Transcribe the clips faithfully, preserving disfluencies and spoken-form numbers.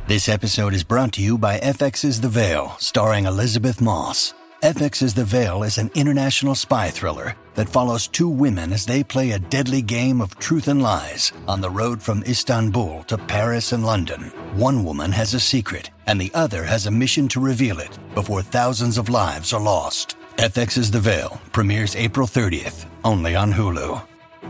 This episode is brought to you by F X's The Veil, starring Elizabeth Moss. F X's The Veil is an international spy thriller that follows two women as they play a deadly game of truth and lies on the road from Istanbul to Paris and London. One woman has a secret, and the other has a mission to reveal it before thousands of lives are lost. F X's The Veil premieres April thirtieth, only on Hulu.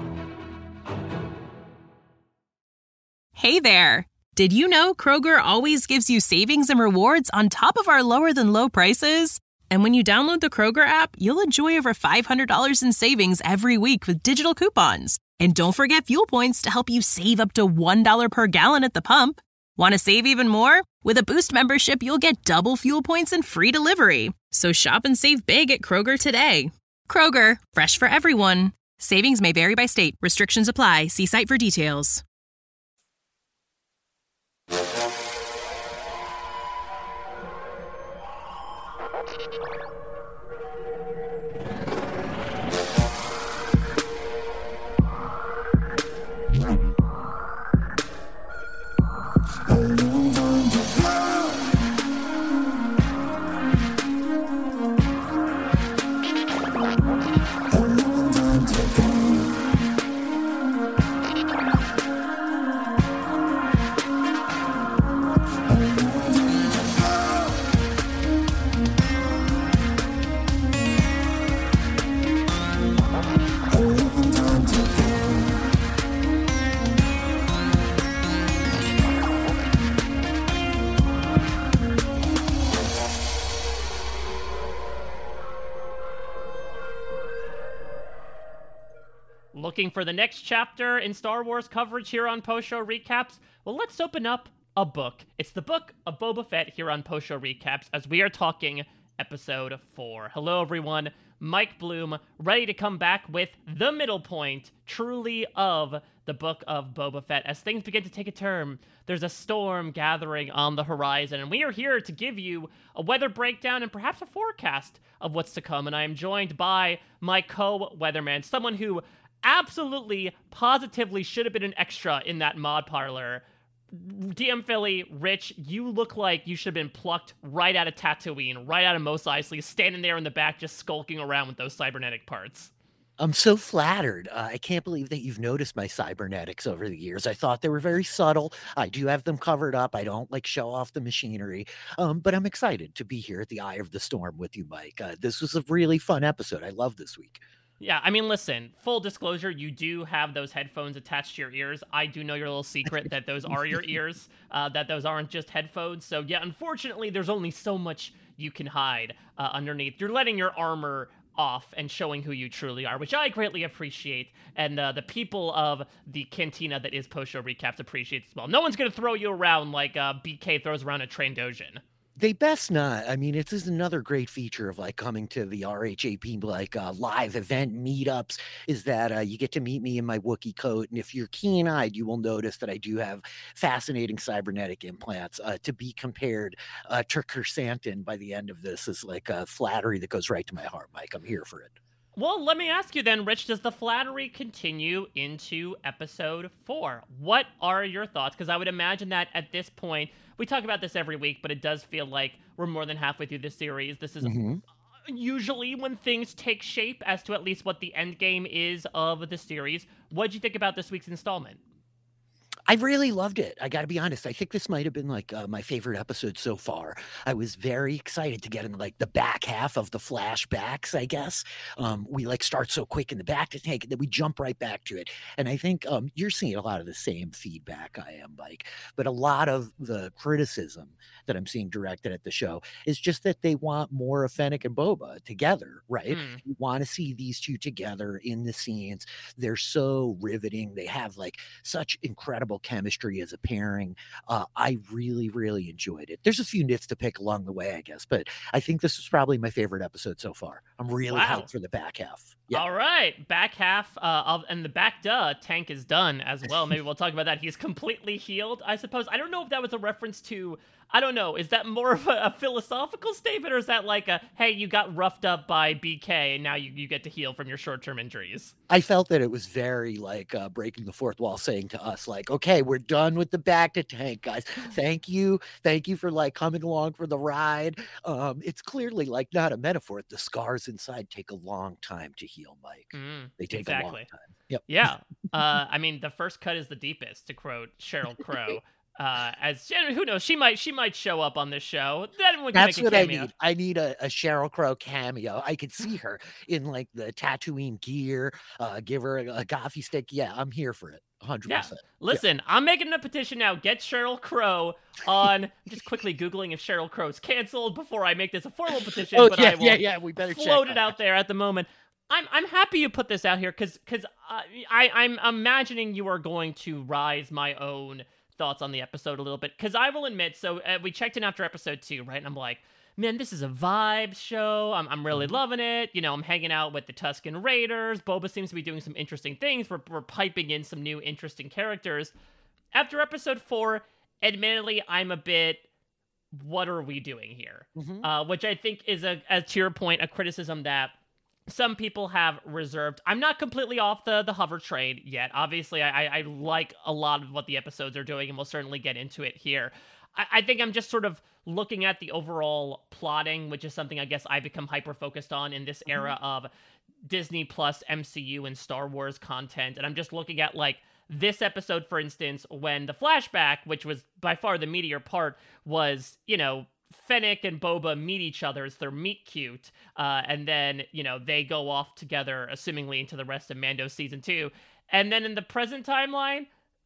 Hey there! Did you know Kroger always gives you savings and rewards on top of our lower-than-low prices? And when you download the Kroger app, you'll enjoy over five hundred dollars in savings every week with digital coupons. And don't forget fuel points to help you save up to one dollar per gallon at the pump. Want to save even more? With a Boost membership, you'll get double fuel points and free delivery. So shop and save big at Kroger today. Kroger, fresh for everyone. Savings may vary by state. Restrictions apply. See site for details. Looking for the next chapter in Star Wars coverage here on Post Show Recaps? Well, let's open up a book. It's the book of Boba Fett here on Post Show Recaps as we are talking episode four. Hello, everyone. Mike Bloom, ready to come back with the middle point, truly, of the book of Boba Fett. As things begin to take a turn, there's a storm gathering on the horizon, and we are here to give you a weather breakdown and perhaps a forecast of what's to come. And I am joined by my co-weatherman, someone who absolutely, positively should have been an extra in that mod parlor. D M Philly, Rich, you look like you should have been plucked right out of Tatooine, right out of Mos Eisley, standing there in the back just skulking around with those cybernetic parts. I'm so flattered. Uh, I can't believe that you've noticed my cybernetics over the years. I thought they were very subtle. I do have them covered up. I don't like show off the machinery, um, but I'm excited to be here at the eye of the storm with you, Mike. Uh, this was a really fun episode. I love this week. Yeah, I mean, listen, full disclosure, you do have those headphones attached to your ears. I do know your little secret that those are your ears, uh, that those aren't just headphones. So, yeah, unfortunately, there's only so much you can hide uh, underneath. You're letting your armor off and showing who you truly are, which I greatly appreciate. And uh, the people of the cantina that is Post Show Recaps appreciate as well. No one's going to throw you around like uh, B K throws around a Trandoshan. They best not. I mean, it is another great feature of like coming to the R H A P like uh, live event meetups is that uh, you get to meet me in my Wookiee coat. And if you're keen-eyed, you will notice that I do have fascinating cybernetic implants uh, to be compared uh, to Chrysanthemum by the end of this is like a flattery that goes right to my heart, Mike. I'm here for it. Well, let me ask you then, Rich, does the flattery continue into episode four? What are your thoughts? Because I would imagine that at this point, we talk about this every week, but it does feel like we're more than halfway through the series. This is mm-hmm. usually when things take shape as to at least what the end game is of the series. What did you think about this week's installment? I really loved it. I got to be honest. I think this might have been like uh, my favorite episode so far. I was very excited to get in like the back half of the flashbacks, I guess. Um, we like start so quick in the back to tank and then we jump right back to it. And I think um, you're seeing a lot of the same feedback I am, Mike. But a lot of the criticism that I'm seeing directed at the show is just that they want more of Fennec and Boba together, right? Mm. You want to see these two together in the scenes. They're so riveting. They have like such incredible chemistry as a pairing. Uh, I really, really enjoyed it. There's a few nits to pick along the way, I guess, but I think this is probably my favorite episode so far. I'm really wow. hyped for the back half. Yeah. All right, back half uh, of, and the back duh tank is done as well. Maybe we'll talk about that. He's completely healed, I suppose. I don't know if that was a reference to, I don't know, is that more of a, a philosophical statement, or is that like a, hey, you got roughed up by B K and now you, you get to heal from your short-term injuries? I felt that it was very like uh, breaking the fourth wall, saying to us, like, okay, we're done with the back to tank, guys. Thank you. Thank you for like coming along for the ride. Um, it's clearly like not a metaphor. The scars inside take a long time to heal, Mike. Mm, they take exactly. a long time. Yep. Yeah. Uh, I mean, the first cut is the deepest, to quote Sheryl Crow. Uh, as who knows, she might she might show up on this show. Then we can That's make a what cameo. I need. I need a, a Sheryl Crow cameo. I could see her in like the Tatooine gear. Uh, give her a, a coffee stick. Yeah, I'm here for it. one hundred percent. Yeah. Listen, yeah. I'm making a petition now. Get Sheryl Crow on. I'm just quickly Googling if Sheryl Crow's canceled before I make this a formal petition. Oh, but yeah, I will yeah, yeah. We better float check it out there at the moment. I'm I'm happy you put this out here because because uh, I I'm imagining you are going to rise my own thoughts on the episode a little bit, because I will admit, so uh, we checked in after episode two, right? And I'm like, man, this is a vibe show. I'm I'm really mm-hmm. loving it. You know, I'm hanging out with the Tusken Raiders. Boba seems to be doing some interesting things. We're we're piping in some new interesting characters. After episode four, admittedly, I'm a bit, what are we doing here? Mm-hmm. Uh, which I think is a, as to your point, a criticism that some people have reserved. I'm not completely off the the hover train yet. Obviously, I, I like a lot of what the episodes are doing, and we'll certainly get into it here. I, I think I'm just sort of looking at the overall plotting, which is something I guess I become hyper-focused on in this era mm-hmm. of Disney Plus, M C U, and Star Wars content. And I'm just looking at, like, this episode, for instance, when the flashback, which was by far the meatier part, was, you know, Fennec and Boba meet each other as their meet cute, uh, and then, you know, they go off together, assumingly into the rest of Mando season two. And then in the present timeline,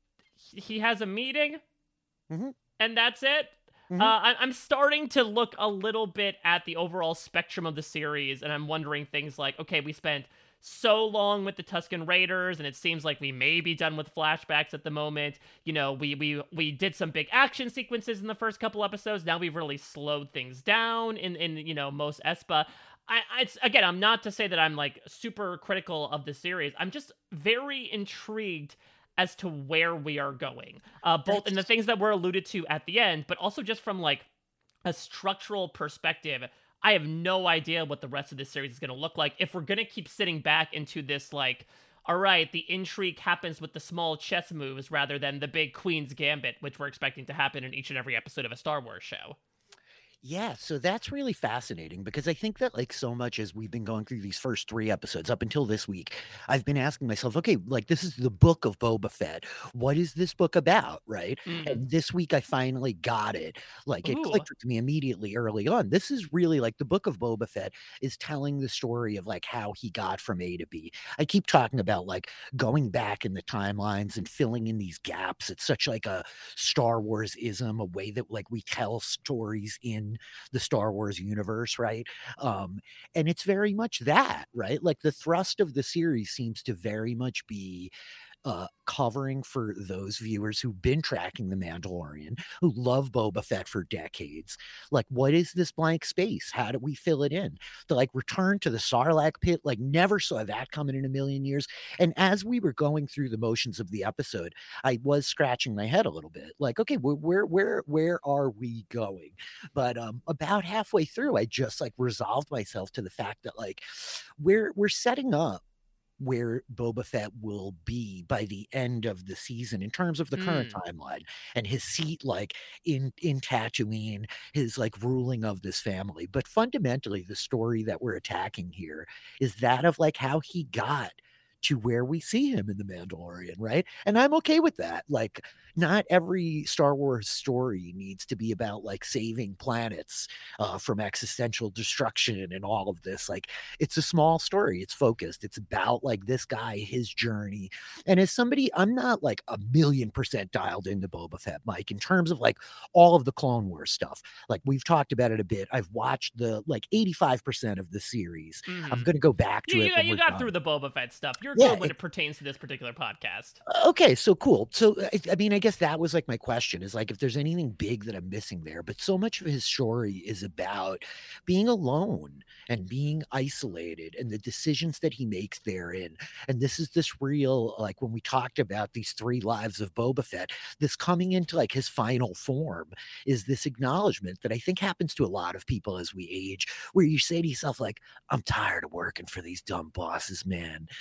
he has a meeting, mm-hmm. and that's it. Mm-hmm. Uh, I- I'm starting to look a little bit at the overall spectrum of the series, and I'm wondering things like, okay, we spent so long with the Tusken Raiders, and it seems like we may be done with flashbacks at the moment. You know, we we we did some big action sequences in the first couple episodes. Now we've really slowed things down in, in you know, Mos Espa. I, I it's, again, I'm not to say that I'm, like, super critical of the series. I'm just very intrigued as to where we are going, uh, both in the things that were alluded to at the end, but also just from, like, a structural perspective. I have no idea what the rest of this series is going to look like if we're going to keep sitting back into this, like, all right, the intrigue happens with the small chess moves rather than the big Queen's Gambit, which we're expecting to happen in each and every episode of a Star Wars show. Yeah, so that's really fascinating because I think that, like, so much as we've been going through these first three episodes up until this week, I've been asking myself, okay, like, this is the book of Boba Fett. What is this book about, right? Mm. And this week I finally got it. Like, it Ooh. clicked with me immediately early on. This is really, like, the book of Boba Fett is telling the story of, like, how he got from A to B. I keep talking about, like, going back in the timelines and filling in these gaps. It's such, like, a Star Wars-ism, a way that, like, we tell stories in the Star Wars universe, right? Um, and it's very much that, right? Like, the thrust of the series seems to very much be uh, covering for those viewers who've been tracking The Mandalorian, who love Boba Fett for decades. Like, what is this blank space? How do we fill it in? The, like, return to the Sarlacc pit, like, never saw that coming in a million years. And as we were going through the motions of the episode, I was scratching my head a little bit. Like, okay, where, where, where, where are we going? But um, about halfway through, I just, like, resolved myself to the fact that, like, we're we're setting up where Boba Fett will be by the end of the season in terms of the mm. current timeline and his seat, like, in, in Tatooine, his, like, ruling of this family. But fundamentally, the story that we're attacking here is that of, like, how he got to where we see him in The Mandalorian, right? And I'm okay with that. Like, not every Star Wars story needs to be about, like, saving planets uh, from existential destruction and all of this. Like, it's a small story. It's focused. It's about, like, this guy, his journey. And as somebody, I'm not, like, a million percent dialed into Boba Fett, Mike, in terms of, like, all of the Clone Wars stuff. Like, we've talked about it a bit. I've watched the, like, eighty-five percent of the series. Mm. I'm going to go back to you, it. You, when you we're got done. through the Boba Fett stuff. You're Yeah, good when it, it pertains to this particular podcast. Okay, so cool. So, I, I mean, I guess that was, like, my question is, like, if there's anything big that I'm missing there. But so much of his story is about being alone and being isolated and the decisions that he makes therein. And this is this real, like, when we talked about these three lives of Boba Fett, this coming into, like, his final form is this acknowledgement that I think happens to a lot of people as we age, where you say to yourself, like, I'm tired of working for these dumb bosses, man. You know,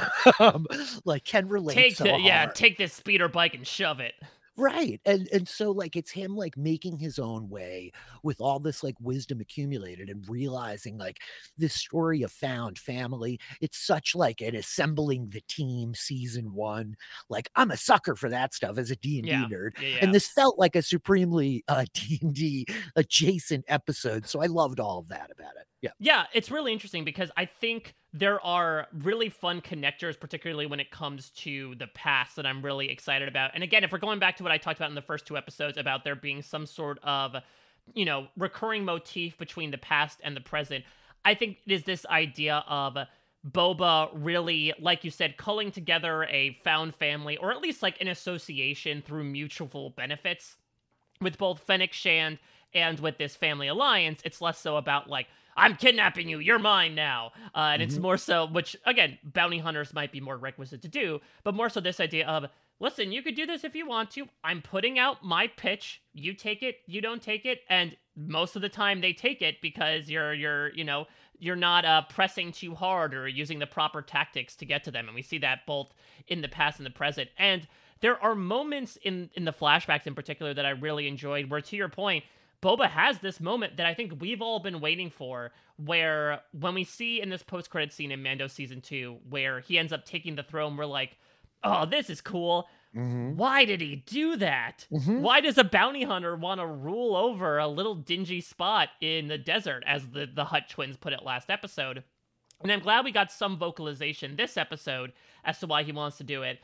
um, like can relate. Take so the, yeah, hard. take this speeder bike and shove it. Right. And and so like it's him like making his own way with all this like wisdom accumulated and realizing like this story of found family. It's such like an assembling the team season one. Like I'm a sucker for that stuff as a D and D Yeah. nerd. Yeah, yeah. And this felt like a supremely uh D and D adjacent episode. So I loved all of that about it. Yeah. Yeah, it's really interesting because I think there are really fun connectors, particularly when it comes to the past, that I'm really excited about. And again, if we're going back to what I talked about in the first two episodes about there being some sort of, you know, recurring motif between the past and the present, I think it is this idea of Boba really, like you said, culling together a found family, or at least like an association through mutual benefits with both Fennec Shand and with this family alliance. It's less so about like, I'm kidnapping you, you're mine now. Uh, and mm-hmm. It's more so, which again, bounty hunters might be more requisite to do, but more so this idea of, listen, you could do this if you want to. I'm putting out my pitch. You take it, you don't take it. And most of the time they take it because you're, you're, you know, you're not uh, pressing too hard or using the proper tactics to get to them. And we see that both in the past and the present. And there are moments in, in the flashbacks in particular that I really enjoyed where, to your point, Boba has this moment that I think we've all been waiting for, where when we see in this post-credit scene in Mando Season two, where he ends up taking the throne, we're like, oh, this is cool. Mm-hmm. Why did he do that? Mm-hmm. Why does a bounty hunter want to rule over a little dingy spot in the desert, as the, the Hutt twins put it last episode? And I'm glad we got some vocalization this episode as to why he wants to do it.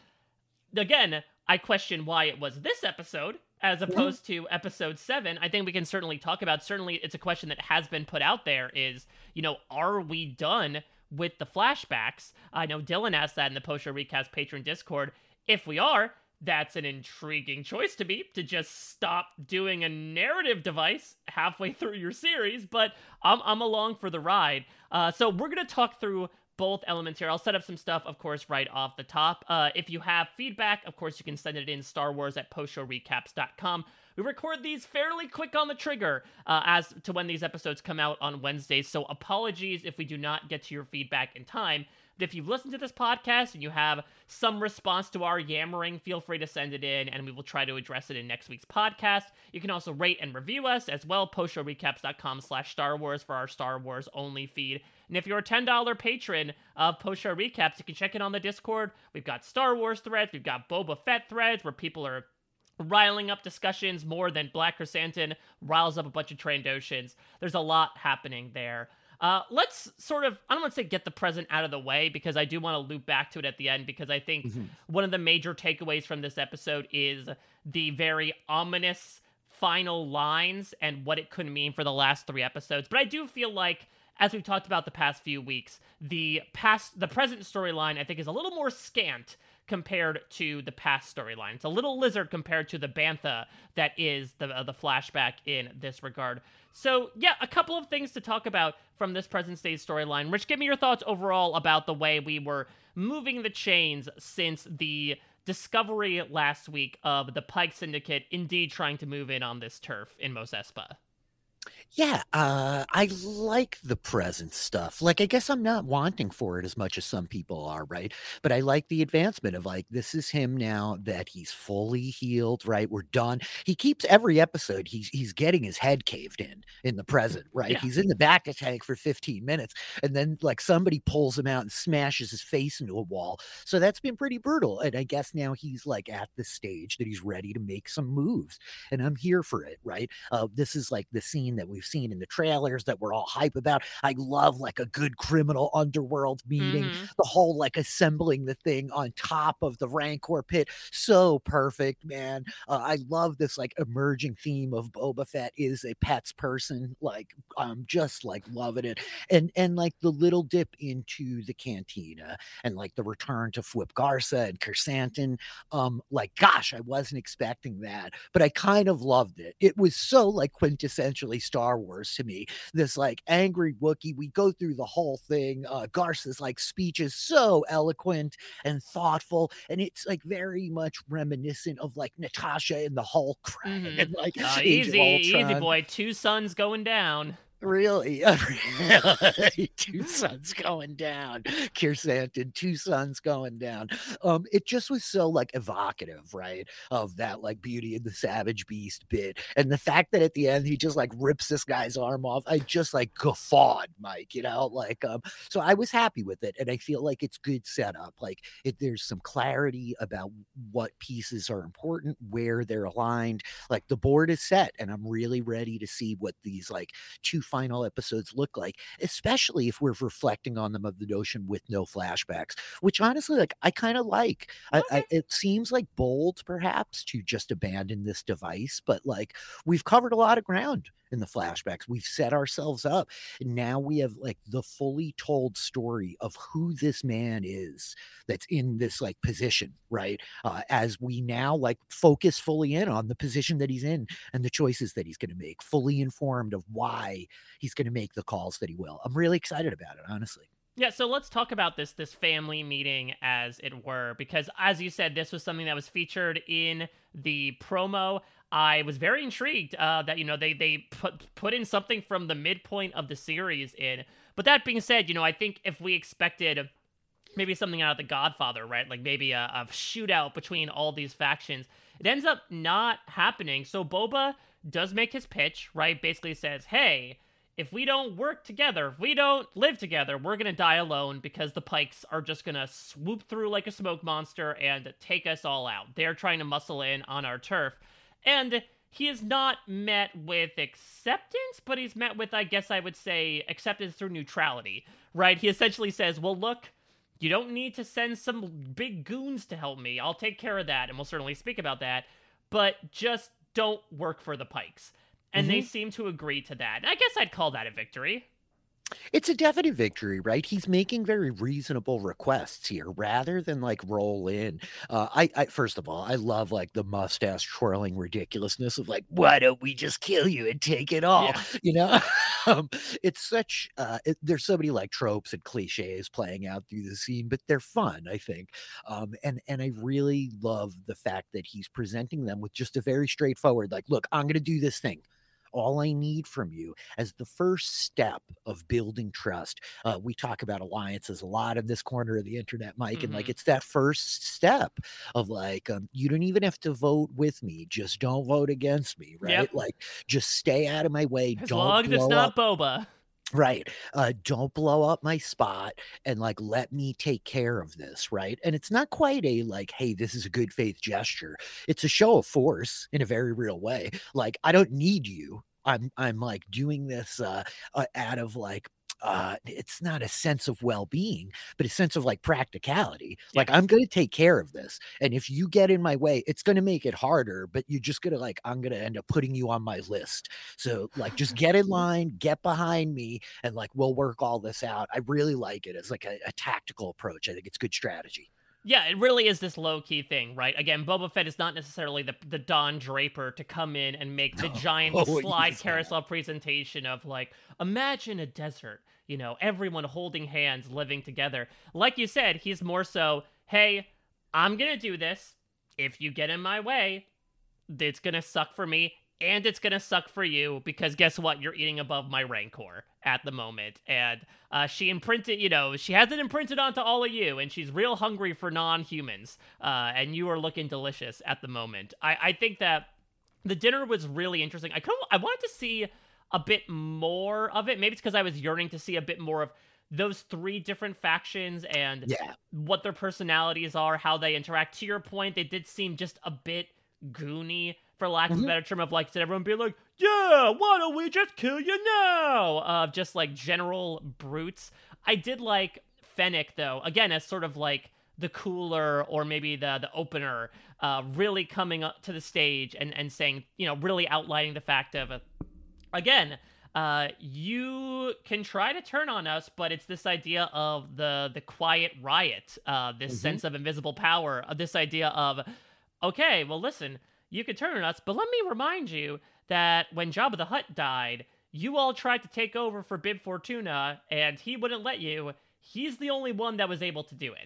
Again, I question why it was this episode as opposed to episode seven. I think we can certainly talk about, certainly it's a question that has been put out there is, you know, are we done with the flashbacks? I know Dylan asked that in the post-show recaps patron Discord. If we are, that's an intriguing choice to me, to just stop doing a narrative device halfway through your series, but I'm, I'm along for the ride. Uh, so we're going to talk through both elements here. I'll set up some stuff, of course, right off the top. Uh, if you have feedback, of course, you can send it in Star Wars at post show recaps dot com. We record these fairly quick on the trigger uh, as to when these episodes come out on Wednesdays, so apologies if we do not get to your feedback in time. But if you've listened to this podcast and you have some response to our yammering, feel free to send it in, and we will try to address it in next week's podcast. You can also rate and review us as well, post show recaps dot com slash Star Wars for our Star Wars only feed. And if you're a ten dollar patron of Post Show Recaps, you can check it on the Discord. We've got Star Wars threads, we've got Boba Fett threads, where people are riling up discussions more than Black Chrysanthemum riles up a bunch of Trandoshans. There's a lot happening there. Uh, let's sort of, I don't want to say get the present out of the way, because I do want to loop back to it at the end, because I think mm-hmm. one of the major takeaways from this episode is the very ominous final lines and what it could mean for the last three episodes. But I do feel like, as we've talked about the past few weeks, the past, the present storyline, I think, is a little more scant compared to the past storyline. It's a little lizard compared to the bantha that is the uh, the flashback in this regard. So, yeah, a couple of things to talk about from this present stage storyline. Rich, give me your thoughts overall about the way we were moving the chains since the discovery last week of the Pike Syndicate indeed trying to move in on this turf in Mos Espa. Yeah, uh, I like the present stuff. Like, I guess I'm not wanting for it as much as some people are, right? But I like the advancement of, like, this is him now that he's fully healed, right? We're done. He keeps every episode, he's he's getting his head caved in in the present, right? Yeah. He's in the back of tank for fifteen minutes, and then, like, somebody pulls him out and smashes his face into a wall. So that's been pretty brutal. And I guess now he's, like, at the stage that he's ready to make some moves. And I'm here for it, right? Uh, this is, like, the scene that we've seen in the trailers that we're all hype about. I love like a good criminal underworld meeting, mm-hmm. the whole like assembling the thing on top of the Rancor pit. So perfect, man. Uh, I love this like emerging theme of Boba Fett is a pets person. Like I'm just like loving it. And and like the little dip into the cantina and like the return to Fwip Garza and Chrysanthemum. Um, like gosh, I wasn't expecting that, but I kind of loved it. It was so like quintessentially Star Wars to me. This like angry Wookiee. We go through the whole thing. Uh, Garza's like speech is so eloquent and thoughtful, and it's like very much reminiscent of like Natasha in the Hulk, right? Mm-hmm. And like uh, easy, easy boy, two suns going down. Really? Two suns going down. Kirsanton, two suns going down. Um, it just was so like evocative, right? Of that like Beauty and the Savage Beast bit. And the fact that at the end he just like rips this guy's arm off, I just like guffawed, Mike, you know, like um, so I was happy with it. And I feel like it's good setup. Like it there's some clarity about what pieces are important, where they're aligned. Like the board is set, and I'm really ready to see what these like two final episodes look like, especially if we're reflecting on them of the notion with no flashbacks, which honestly, like I kind of like. I, I, it seems like bold, perhaps, to just abandon this device, but like we've covered a lot of ground in the flashbacks. We've set ourselves up. And now we have like the fully told story of who this man is that's in this like position, right? Uh, as we now like focus fully in on the position that he's in and the choices that he's going to make, fully informed of why he's going to make the calls that he will. I'm really excited about it, honestly. Yeah, so let's talk about this this family meeting, as it were, because as you said, this was something that was featured in the promo. I was very intrigued uh, that, you know, they they put put in something from the midpoint of the series in. But that being said, you know, I think if we expected maybe something out of The Godfather, right, like maybe a, a shootout between all these factions, it ends up not happening. So Boba does make his pitch, right, basically says, hey, if we don't work together, if we don't live together, we're going to die alone because the Pikes are just going to swoop through like a smoke monster and take us all out. They're trying to muscle in on our turf. And he is not met with acceptance, but he's met with, I guess I would say, acceptance through neutrality, right? He essentially says, well, look, you don't need to send some big goons to help me. I'll take care of that, and we'll certainly speak about that. But just don't work for the Pikes. And mm-hmm. they seem to agree to that. I guess I'd call that a victory. It's a definite victory, right? He's making very reasonable requests here rather than like roll in. Uh, I, I, first of all, I love like the mustache twirling ridiculousness of like, why don't we just kill you and take it all? Yeah. You know, um, it's such, uh, it, there's so many like tropes and cliches playing out through the scene, but they're fun, I think. Um, and, and I really love the fact that he's presenting them with just a very straightforward, like, look, I'm going to do this thing. All I need from you as the first step of building trust. Uh, we talk about alliances a lot in this corner of the internet, Mike, mm-hmm. and like it's that first step of like, um, you don't even have to vote with me. Just don't vote against me, right? Yep. Like, just stay out of my way. As don't long as it's not up. Boba. Right. Uh, don't blow up my spot and like, let me take care of this. Right. And it's not quite a like, hey, this is a good faith gesture. It's a show of force in a very real way. Like, I don't need you. I'm, I'm like doing this uh, uh, out of like, uh, it's not a sense of well-being, but a sense of like practicality. Yes. Like, I'm going to take care of this. And if you get in my way, it's going to make it harder, but you're just going to like, I'm going to end up putting you on my list. So like, just get in line, get behind me, and like, we'll work all this out. I really like it as like a, a tactical approach. I think it's good strategy. Yeah, it really is this low-key thing, right? Again, Boba Fett is not necessarily the, the Don Draper to come in and make the giant oh, slide carousel that. presentation of, like, imagine a desert, you know, everyone holding hands, living together. Like you said, he's more so, hey, I'm going to do this. If you get in my way, it's going to suck for me, and it's going to suck for you, because guess what? You're eating above my rancor at the moment. And uh, she imprinted, you know, she has it imprinted onto all of you, and she's real hungry for non-humans. Uh, and you are looking delicious at the moment. I, I think that the dinner was really interesting. I, I wanted to see a bit more of it. Maybe it's because I was yearning to see a bit more of those three different factions and yeah. what their personalities are, how they interact. To your point, they did seem just a bit goony, for lack of mm-hmm. a better term, of like, did everyone be like, yeah, why don't we just kill you now? Uh, just like general brutes. I did like Fennec, though, again, as sort of like the cooler or maybe the the opener, uh, really coming up to the stage and, and saying, you know, really outlining the fact of, uh, again, uh, you can try to turn on us, but it's this idea of the, the quiet riot, uh, this mm-hmm. sense of invisible power, uh, this idea of, okay, well, listen, you could turn on us, but let me remind you that when Jabba the Hutt died, you all tried to take over for Bib Fortuna, and he wouldn't let you. He's the only one that was able to do it.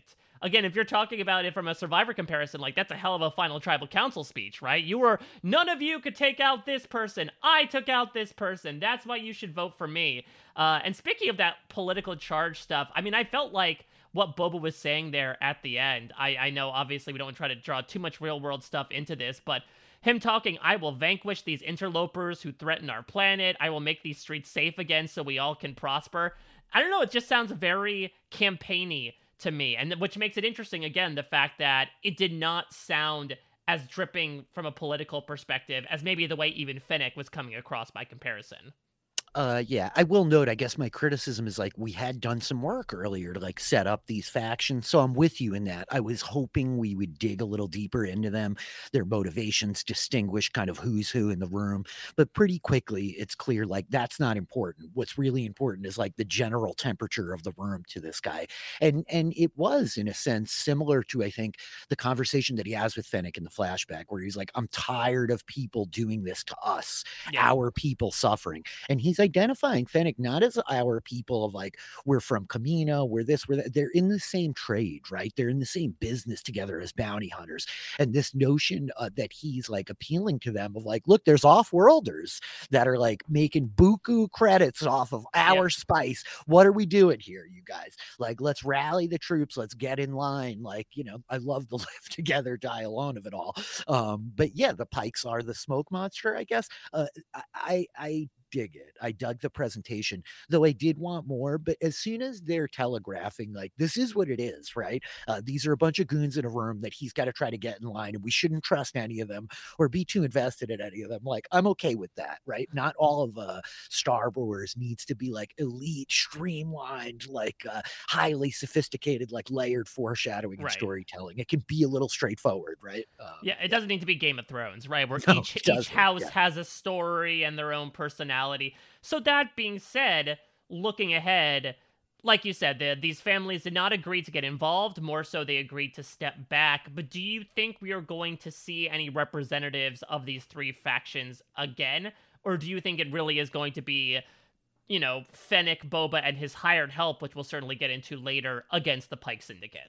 again, if you're talking about it from a Survivor comparison, like, that's a hell of a final tribal council speech, right? You were, none of you could take out this person. I took out this person. That's why you should vote for me. Uh, and speaking of that political charge stuff, I mean, I felt like what Boba was saying there at the end, I, I know obviously we don't want to try to draw too much real world stuff into this, but him talking, I will vanquish these interlopers who threaten our planet. I will make these streets safe again so we all can prosper. I don't know, it just sounds very campaigny to me, and which makes it interesting, again, the fact that it did not sound as dripping from a political perspective as maybe the way even Fennec was coming across by comparison. Uh, yeah, I will note, I guess my criticism is like we had done some work earlier to like set up these factions. So I'm with you in that. I was hoping we would dig a little deeper into them, their motivations, distinguish kind of who's who in the room. But pretty quickly, it's clear like that's not important. What's really important is like the general temperature of the room to this guy. And and it was, in a sense, similar to, I think, the conversation that he has with Fennec in the flashback, where he's like, I'm tired of people doing this to us, yeah. our people suffering. And he's identifying Fennec not as our people of like, we're from Kamino, we're this, we're that. They're in the same trade, right? They're in the same business together as bounty hunters. And this notion uh, that he's like appealing to them of like, look, there's off-worlders that are like making buku credits off of our yeah. spice. What are we doing here, you guys? Like, let's rally the troops. Let's get in line. Like, you know, I love the live together, die alone of it all. Um, but yeah, the Pikes are the smoke monster, I guess. Uh, I, I, dig it. I dug the presentation, though I did want more. But as soon as they're telegraphing, like, this is what it is, right? Uh, these are a bunch of goons in a room that he's got to try to get in line, and we shouldn't trust any of them or be too invested in any of them. Like, I'm okay with that, right? Not all of uh, Star Wars needs to be like elite, streamlined, like uh, highly sophisticated, like layered foreshadowing and right. storytelling. It can be a little straightforward, right? Um, yeah, it doesn't need to be Game of Thrones, right? Where no, each each house yeah. has a story and their own personality. So that being said, looking ahead, like you said, the, these families did not agree to get involved. More so, they agreed to step back. But do you think we are going to see any representatives of these three factions again? Or do you think it really is going to be, you know, Fennec, Boba, and his hired help, which we'll certainly get into later, against the Pike Syndicate?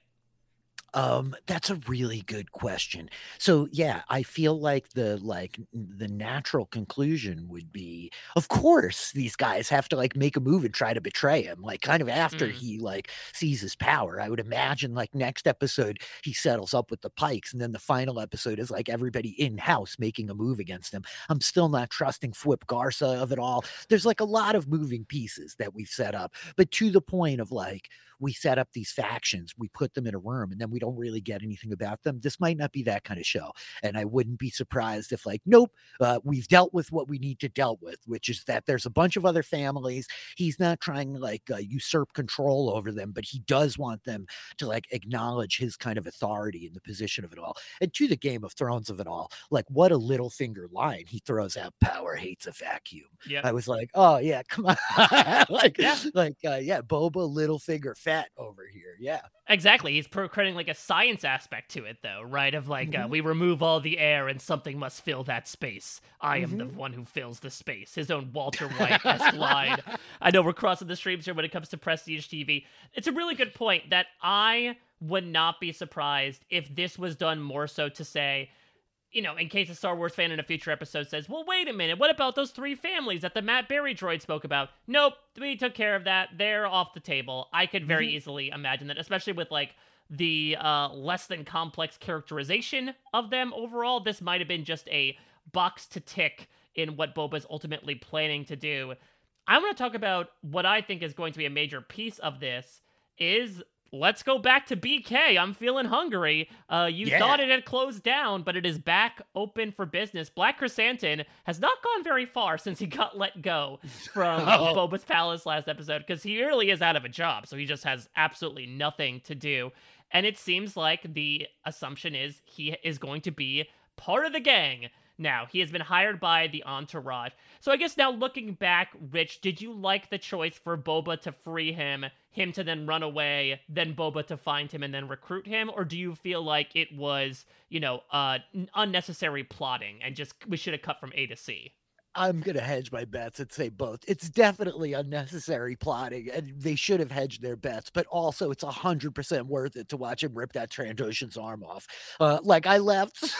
Um, that's a really good question. So yeah, I feel like the like the natural conclusion would be, of course, these guys have to like make a move and try to betray him, like kind of after mm. he like sees his power. I would imagine like next episode he settles up with the Pikes, and then the final episode is like everybody in house making a move against him. I'm still not trusting Fwip Garza of it all. There's like a lot of moving pieces that we've set up, but to the point of like, we set up these factions, we put them in a room, and then we don't really get anything about them. This might not be that kind of show. And I wouldn't be surprised if like, nope, uh, we've dealt with what we need to deal with, which is that there's a bunch of other families. He's not trying to like uh, usurp control over them, but he does want them to like acknowledge his kind of authority in the position of it all. And to the Game of Thrones of it all, like what a Littlefinger line he throws out, power hates a vacuum. Yep. I was like, oh yeah, come on. like, yeah. like, uh, yeah, Boba Littlefinger fat over here. Yeah, exactly. He's creating like a science aspect to it though, right? Of like, mm-hmm. uh, we remove all the air and something must fill that space. I mm-hmm. am the one who fills the space. His own Walter White-esque line. I know we're crossing the streams here when it comes to Prestige T V. It's a really good point that I would not be surprised if this was done more so to say, you know, in case a Star Wars fan in a future episode says, well, wait a minute, what about those three families that the Matt Berry droid spoke about? Nope, we took care of that. They're off the table. I could very mm-hmm. easily imagine that, especially with, like, the uh, less than complex characterization of them overall. This might have been just a box to tick in what Boba's ultimately planning to do. I want to talk about what I think is going to be a major piece of this is... Let's go back to B K. I'm feeling hungry. Uh, you yeah. thought it had closed down, but it is back open for business. Black Chrysanthemum has not gone very far since he got let go from oh. Boba's Palace last episode, because he really is out of a job, so he just has absolutely nothing to do. And it seems like the assumption is he is going to be part of the gang. Now, he has been hired by the Entourage. So I guess now looking back, Rich, did you like the choice for Boba to free him, him to then run away, then Boba to find him and then recruit him? Or do you feel like it was, you know, uh, unnecessary plotting and just we should have cut from A to C? I'm going to hedge my bets and say both. It's definitely unnecessary plotting, and they should have hedged their bets, but also it's one hundred percent worth it to watch him rip that Trandoshan's arm off. Uh, like, I laughed so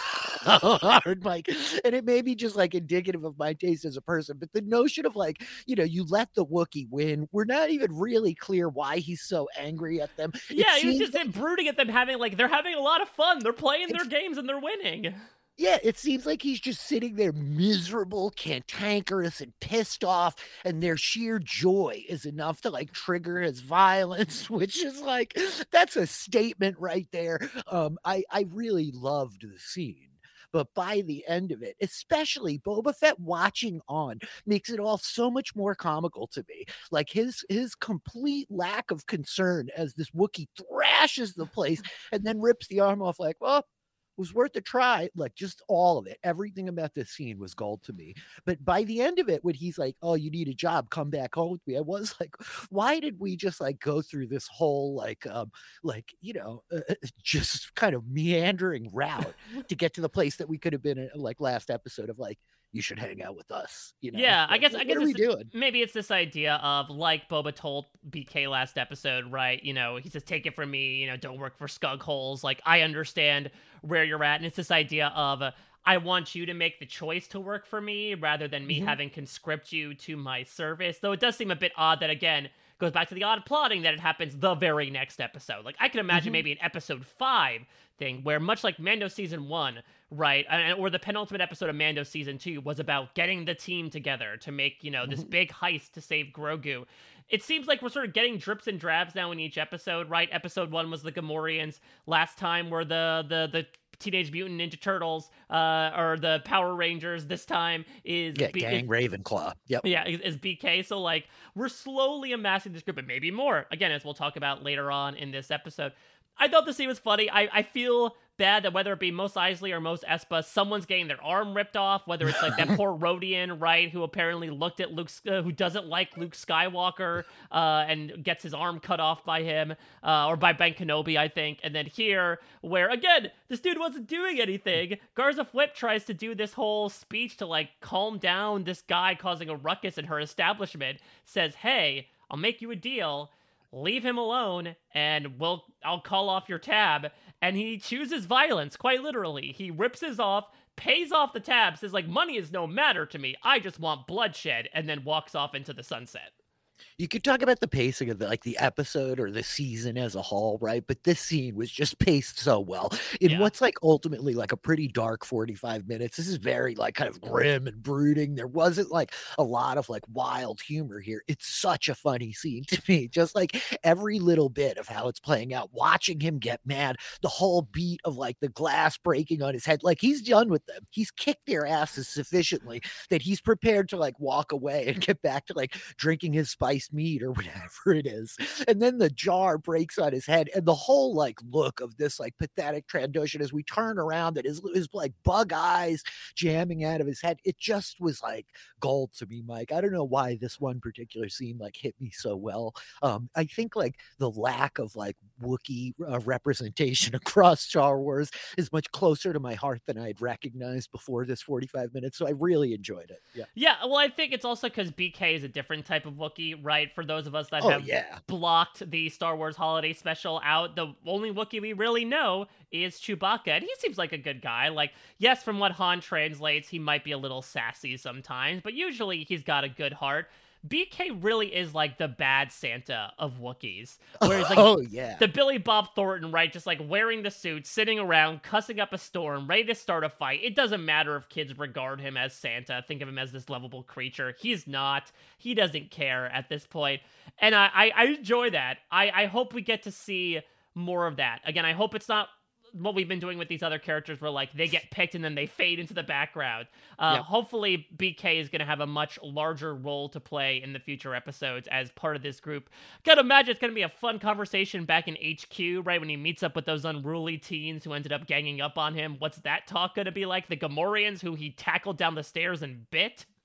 hard, Mike, and it may be just, like, indicative of my taste as a person, but the notion of, like, you know, you let the Wookiee win, we're not even really clear why he's so angry at them. Yeah, It he was seems just like- brooding at them having, like, they're having a lot of fun. They're playing their games and they're winning. Yeah, it seems like he's just sitting there miserable, cantankerous, and pissed off, and their sheer joy is enough to, like, trigger his violence, which is, like, that's a statement right there. Um, I, I really loved the scene. But by the end of it, especially Boba Fett watching on, makes it all so much more comical to me. Like, his his complete lack of concern as this Wookiee thrashes the place and then rips the arm off like, well, was worth a try. Like, just all of it. Everything about this scene was gold to me. But by the end of it, when he's like, oh, you need a job, come back home with me. I was like, why did we just like go through this whole like, um, like, you know, uh, just kind of meandering route to get to the place that we could have been in, like last episode of like, you should hang out with us. You know? Yeah, I Like, guess what I guess are we it's- doing? maybe it's this idea of like Boba told B K last episode, right? You know, he says, "Take it from me, you know, don't work for Skug Holes." Like, I understand where you're at, and it's this idea of uh, I want you to make the choice to work for me rather than me Mhm. having conscript you to my service. Though it does seem a bit odd that again goes back to the odd plotting that it happens the very next episode. Like, I can imagine Mhm. maybe an episode five thing where, much like Mando season one, right, and or the penultimate episode of Mando season two was about getting the team together to make, you know, this Mhm. big heist to save Grogu. It seems like we're sort of getting drips and drabs now in each episode, right? Episode one was the Gamorreans. Last time were the the the Teenage Mutant Ninja Turtles, uh, or the Power Rangers. This time is Yeah, B- gang is- Ravenclaw. Yep. yeah, is, is B K. So, like, we're slowly amassing this group, and maybe more. Again, as we'll talk about later on in this episode. I thought the scene was funny. I, I feel bad that whether it be Mos Eisley or Mos Espa, someone's getting their arm ripped off, whether it's like that poor Rodian, right, who apparently looked at Luke, uh, who doesn't like Luke Skywalker, uh, and gets his arm cut off by him, uh, or by Ben Kenobi, I think. And then here, where, again, this dude wasn't doing anything, Garza Fwip tries to do this whole speech to, like, calm down this guy causing a ruckus in her establishment, says, hey, I'll make you a deal, leave him alone, and we'll I'll call off your tab. And he chooses violence, quite literally. He rips his off, pays off the tab, says, like, money is no matter to me. I just want bloodshed, and then walks off into the sunset. You could talk about the pacing of the, like the episode or the season as a whole, right? But this scene was just paced so well in Yeah. what's like ultimately like a pretty dark forty-five minutes. This is very like kind of grim and brooding. There wasn't like a lot of like wild humor here. It's such a funny scene to me. Just like every little bit of how it's playing out, watching him get mad, the whole beat of like the glass breaking on his head. Like, he's done with them. He's kicked their asses sufficiently that he's prepared to like walk away and get back to like drinking his spiced meat or whatever it is. And then the jar breaks on his head, and the whole like look of this like pathetic Trandoshan as we turn around, that his, his like bug eyes jamming out of his head. It just was like gold to me, Mike. I don't know why this one particular scene like hit me so well. Um, I think like the lack of like Wookiee uh, representation across Star Wars is much closer to my heart than I had recognized before this forty-five minutes. So I really enjoyed it. Yeah. Yeah, well, I think it's also because B K is a different type of Wookiee, right? For those of us that Oh, have yeah. blocked the Star Wars Holiday Special out, the only Wookiee we really know is Chewbacca, and he seems like a good guy. Like, yes, from what Han translates, he might be a little sassy sometimes, but usually he's got a good heart. B K really is like the bad Santa of Wookiees, where he's like Oh, yeah. the Billy Bob Thornton, right? Just like wearing the suit, sitting around, cussing up a storm, ready to start a fight. It doesn't matter if kids regard him as Santa, think of him as this lovable creature. He's not. He doesn't care at this point. And I, I, I enjoy that. I, I hope we get to see more of that. Again, I hope it's not what we've been doing with these other characters where like they get picked and then they fade into the background. Uh, Yep. Hopefully B K is going to have a much larger role to play in the future episodes as part of this group. Gotta imagine it's going to be a fun conversation back in H Q, right? When he meets up with those unruly teens who ended up ganging up on him. What's that talk going to be like? The Gamorreans who he tackled down the stairs and bit?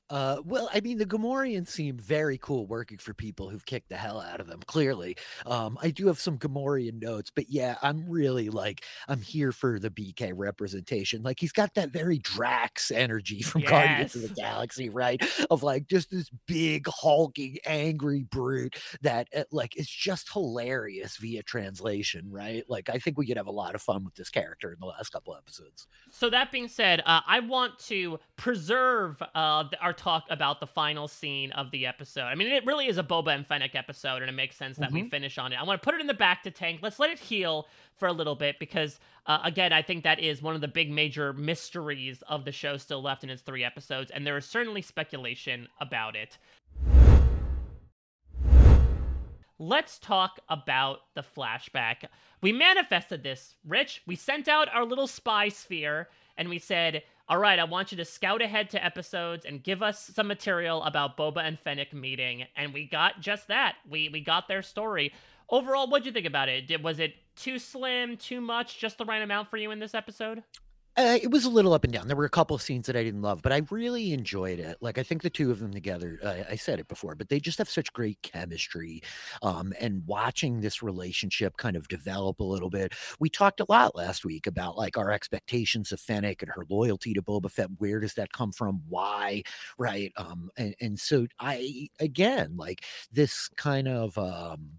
Uh, well, I mean, the Gamorreans seem very cool working for people who've kicked the hell out of them, clearly. Um, I do have some Gamorrean notes, but yeah, I'm really like, I'm here for the B K representation. Like, he's got that very Drax energy from Guardians of the Yes. Galaxy, right? Of like just this big, hulking, angry brute that uh, like is just hilarious via translation, right? Like, I think we could have a lot of fun with this character in the last couple episodes. So that being said, uh, I want to preserve uh, th- our talk about the final scene of the episode. I mean, it really is a Boba and Fennec episode, and it makes sense that we Mhm. finish on it. I want to put it in the back to tank. Let's let it heal for a little bit because, uh, again, I think that is one of the big major mysteries of the show still left in its three episodes, and there is certainly speculation about it. Let's talk about the flashback. We manifested this, Rich. We sent out our little spy sphere and we said, all right, I want you to scout ahead to episodes and give us some material about Boba and Fennec meeting. And we got just that. We we got their story. Overall, what'd you think about it? Did, was it too slim, too much, just the right amount for you in this episode? Uh, it was a little up and down. There were a couple of scenes that I didn't love, but I really enjoyed it. Like, I think the two of them together, I, I said it before, but they just have such great chemistry. Um, and watching this relationship kind of develop a little bit. We talked a lot last week about like our expectations of Fennec and her loyalty to Boba Fett. Where does that come from? Why? Right. Um, and, and so I, again, like this kind of, um,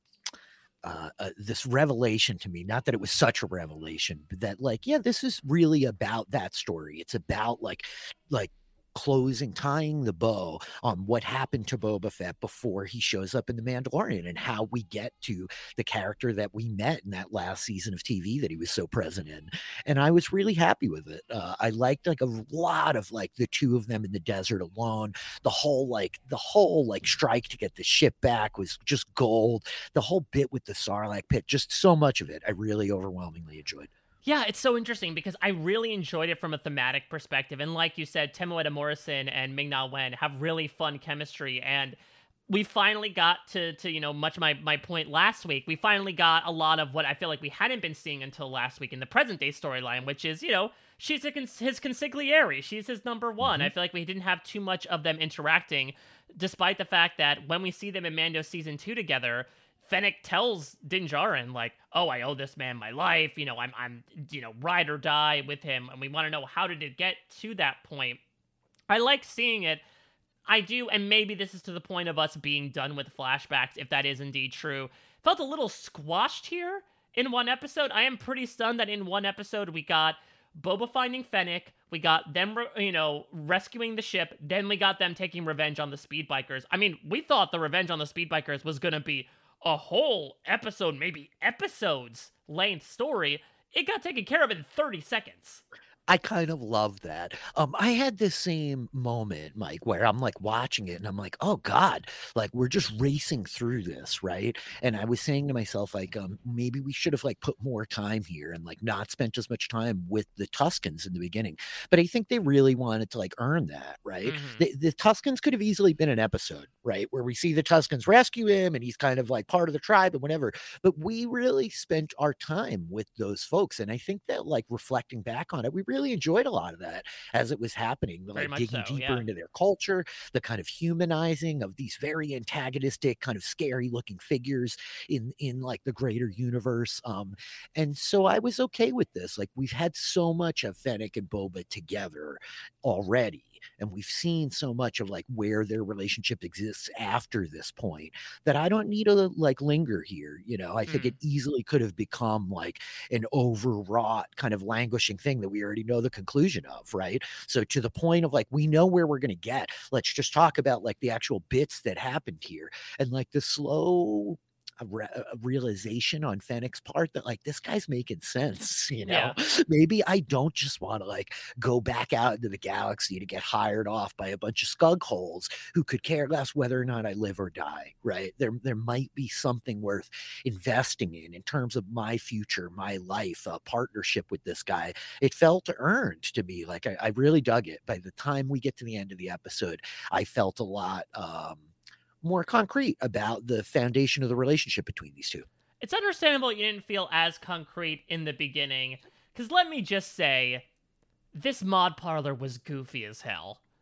uh, uh, this revelation to me, not that it was such a revelation, but that like, yeah, this is really about that story. It's about like, like closing, tying the bow on what happened to Boba Fett before he shows up in The Mandalorian and how we get to the character that we met in that last season of T V that he was so present in. And I was really happy with it. Uh, I liked like a lot of like the two of them in the desert alone. The whole like the whole like strike to get the ship back was just gold. The whole bit with the Sarlacc pit, just so much of it, I really overwhelmingly enjoyed. Yeah, it's so interesting because I really enjoyed it from a thematic perspective. And like you said, Temuera Morrison and Ming-Na Wen have really fun chemistry. And we finally got to, to you know, much my, my point last week, we finally got a lot of what I feel like we hadn't been seeing until last week in the present-day storyline, which is, you know, she's a cons- his consigliere. She's his number one. Mm-hmm. I feel like we didn't have too much of them interacting, despite the fact that when we see them in Mando Season two together, Fennec tells Din Djarin, like, oh, I owe this man my life, you know, I'm, I'm, you know, ride or die with him, and we want to know how did it get to that point. I like seeing it. I do, and maybe this is to the point of us being done with flashbacks, if that is indeed true. Felt a little squashed here in one episode. I am pretty stunned that in one episode we got Boba finding Fennec, we got them, you know, rescuing the ship, then we got them taking revenge on the Speedbikers. I mean, we thought the revenge on the Speedbikers was going to be a whole episode, maybe episodes length story. It got taken care of in thirty seconds. I kind of love that. Um, I had this same moment, Mike, where I'm like watching it and I'm like, oh God, like we're just racing through this, right? And I was saying to myself, like, um, maybe we should have like put more time here and like not spent as much time with the Tuskens in the beginning. But I think they really wanted to like earn that, right? Mm-hmm. The, the Tuskens could have easily been an episode, right? Where we see the Tuskens rescue him and he's kind of like part of the tribe and whatever. But we really spent our time with those folks. And I think that like reflecting back on it, we really enjoyed a lot of that as it was happening, like digging so, deeper yeah. into their culture, the kind of humanizing of these very antagonistic, kind of scary looking figures in, in like the greater universe. Um, and so I was okay with this. Like we've had so much of Fennec and Boba together already. And we've seen so much of like where their relationship exists after this point that I don't need to like linger here. You know, I think mm. it easily could have become like an overwrought kind of languishing thing that we already know the conclusion of, right? So to the point of like, we know where we're going to get. Let's just talk about like the actual bits that happened here and like the slow A, re- a realization on Fennec's part that like this guy's making sense, you know. Yeah. Maybe I don't just want to like go back out into the galaxy to get hired off by a bunch of skug holes who could care less whether or not I live or die, right? There, there might be something worth investing in in terms of my future, my life, a partnership with this guy. It felt earned to me. Like I, I really dug it. By the time we get to the end of the episode, I felt a lot. Um, more concrete about the foundation of the relationship between these two. It's understandable you didn't feel as concrete in the beginning, because let me just say, this mod parlor was goofy as hell.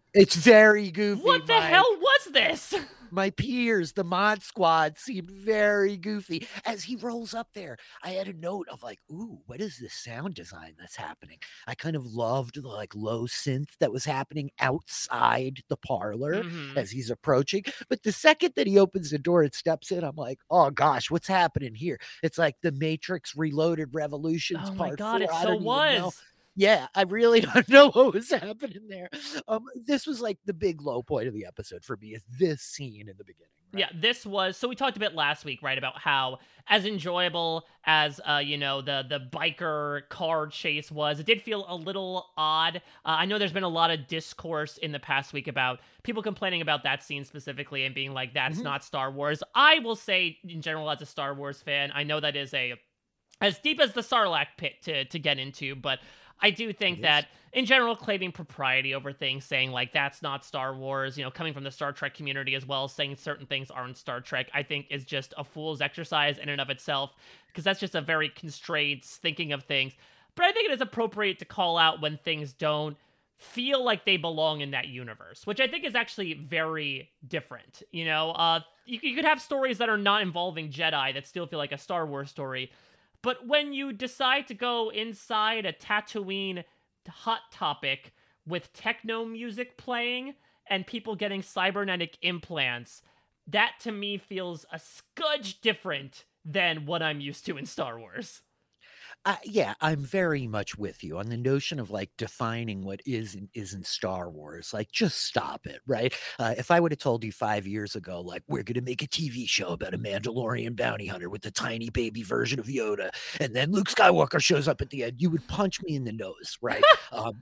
It's very goofy. What the Mike. hell was this? My peers, the Mod Squad, seemed very goofy. As he rolls up there, I had a note of like, ooh, what is this sound design that's happening? I kind of loved the like low synth that was happening outside the parlor Mhm. as he's approaching. But the second that he opens the door and steps in, I'm like, oh gosh, what's happening here? It's like the Matrix Reloaded Revolutions Oh my part god, four. it I so don't even know. was. Yeah, I really don't know what was happening there. Um, this was like the big low point of the episode for me, is this scene in the beginning. Right? Yeah, this was, so we talked a bit last week, right, about how as enjoyable as uh, you know, the the biker car chase was, it did feel a little odd. Uh, I know there's been a lot of discourse in the past week about people complaining about that scene specifically and being like, that's Mhm. not Star Wars. I will say, in general, as a Star Wars fan, I know that is a as deep as the Sarlacc pit to to get into, but I do think It that, is. in general, claiming propriety over things, saying like that's not Star Wars, you know, coming from the Star Trek community as well, saying certain things aren't Star Trek, I think is just a fool's exercise in and of itself, because that's just a very constrained thinking of things. But I think it is appropriate to call out when things don't feel like they belong in that universe, which I think is actually very different. You know, uh, you, you could have stories that are not involving Jedi that still feel like a Star Wars story. But when you decide to go inside a Tatooine Hot Topic with techno music playing and people getting cybernetic implants, that to me feels a scudge different than what I'm used to in Star Wars. Uh, yeah, I'm very much with you on the notion of like defining what is and isn't Star Wars. Like, just stop it, right? Uh, if I would have told you five years ago, like, we're going to make a T V show about a Mandalorian bounty hunter with a tiny baby version of Yoda, and then Luke Skywalker shows up at the end, you would punch me in the nose, right? um,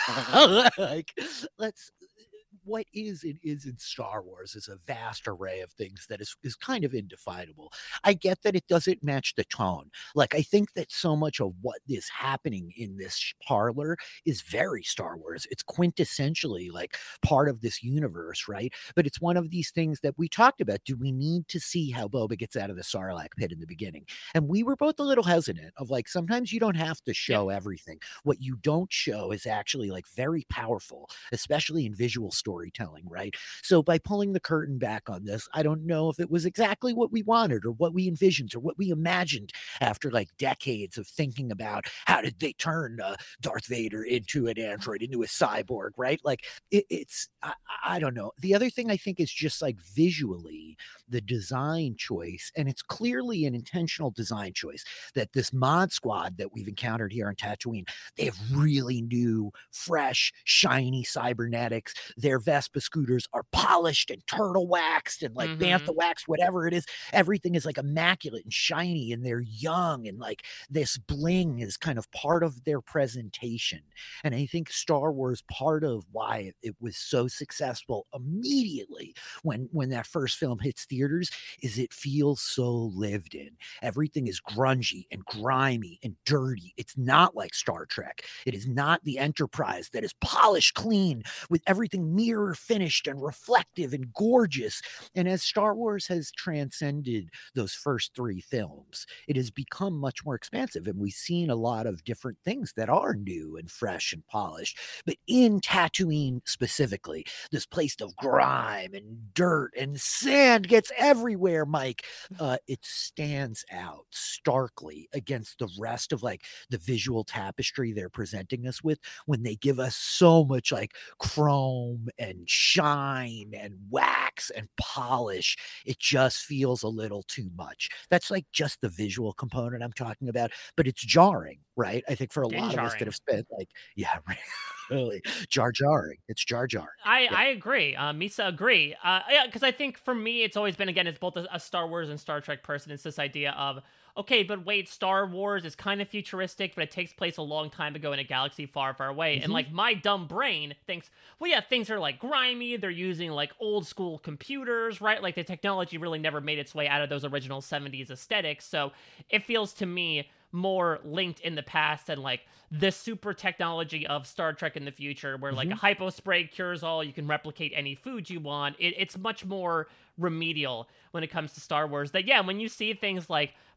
like, let's. What is and isn't Star Wars is a vast array of things that is, is kind of indefinable. I get that it doesn't match the tone. Like, I think that so much of what is happening in this parlor is very Star Wars. It's quintessentially like part of this universe, right? But it's one of these things that we talked about. Do we need to see how Boba gets out of the Sarlacc pit in the beginning? And we were both a little hesitant of like, sometimes you don't have to show yep. everything. What you don't show is actually like very powerful, especially in visual stories. Storytelling, right? So by pulling the curtain back on this, I don't know if it was exactly what we wanted or what we envisioned or what we imagined after like decades of thinking about how did they turn uh, Darth Vader into an android, into a cyborg, right? Like it, it's, I, I don't know. The other thing I think is just like visually the design choice, and it's clearly an intentional design choice that this mod squad that we've encountered here on Tatooine, they have really new, fresh, shiny cybernetics. Their Vespa scooters are polished and turtle waxed and like mm-hmm. bantha waxed, whatever it is. Everything is like immaculate and shiny, and they're young, and like this bling is kind of part of their presentation. And I think Star Wars, part of why it, it was so successful immediately when when that first film hits theaters is it feels so lived in. Everything is grungy and grimy and dirty. It's not like Star Trek. It is not the Enterprise that is polished clean with everything mirror finished and reflective and gorgeous. And as Star Wars has transcended those first three films, it has become much more expansive, and we've seen a lot of different things that are new and fresh and polished. But in Tatooine specifically, this place of grime and dirt and sand gets everywhere, Mike. Uh, it stands out starkly against the rest of like the visual tapestry they're presenting us with when they give us so much like chrome and shine and wax and polish. It just feels a little too much. That's like just the visual component I'm talking about, but it's jarring, right? I think for a It's lot jarring. of us that have spent like, yeah, really jar jarring. It's jar jarring. I, yeah. I agree. Uh, Misa agree. Uh, yeah, because I think for me, it's always been, again, it's both a, a Star Wars and Star Trek person. It's this idea of, okay, but wait, Star Wars is kind of futuristic, but it takes place a long time ago in a galaxy far, far away. Mm-hmm. And like my dumb brain thinks, well, yeah, things are like grimy. They're using like old school computers, right? Like the technology really never made its way out of those original seventies aesthetics. So it feels to me more linked in the past and like the super technology of Star Trek in the future, where like mm-hmm. a hypo spray cures all, you can replicate any food you want. It, it's much more remedial when it comes to Star Wars. That, yeah, when you see things like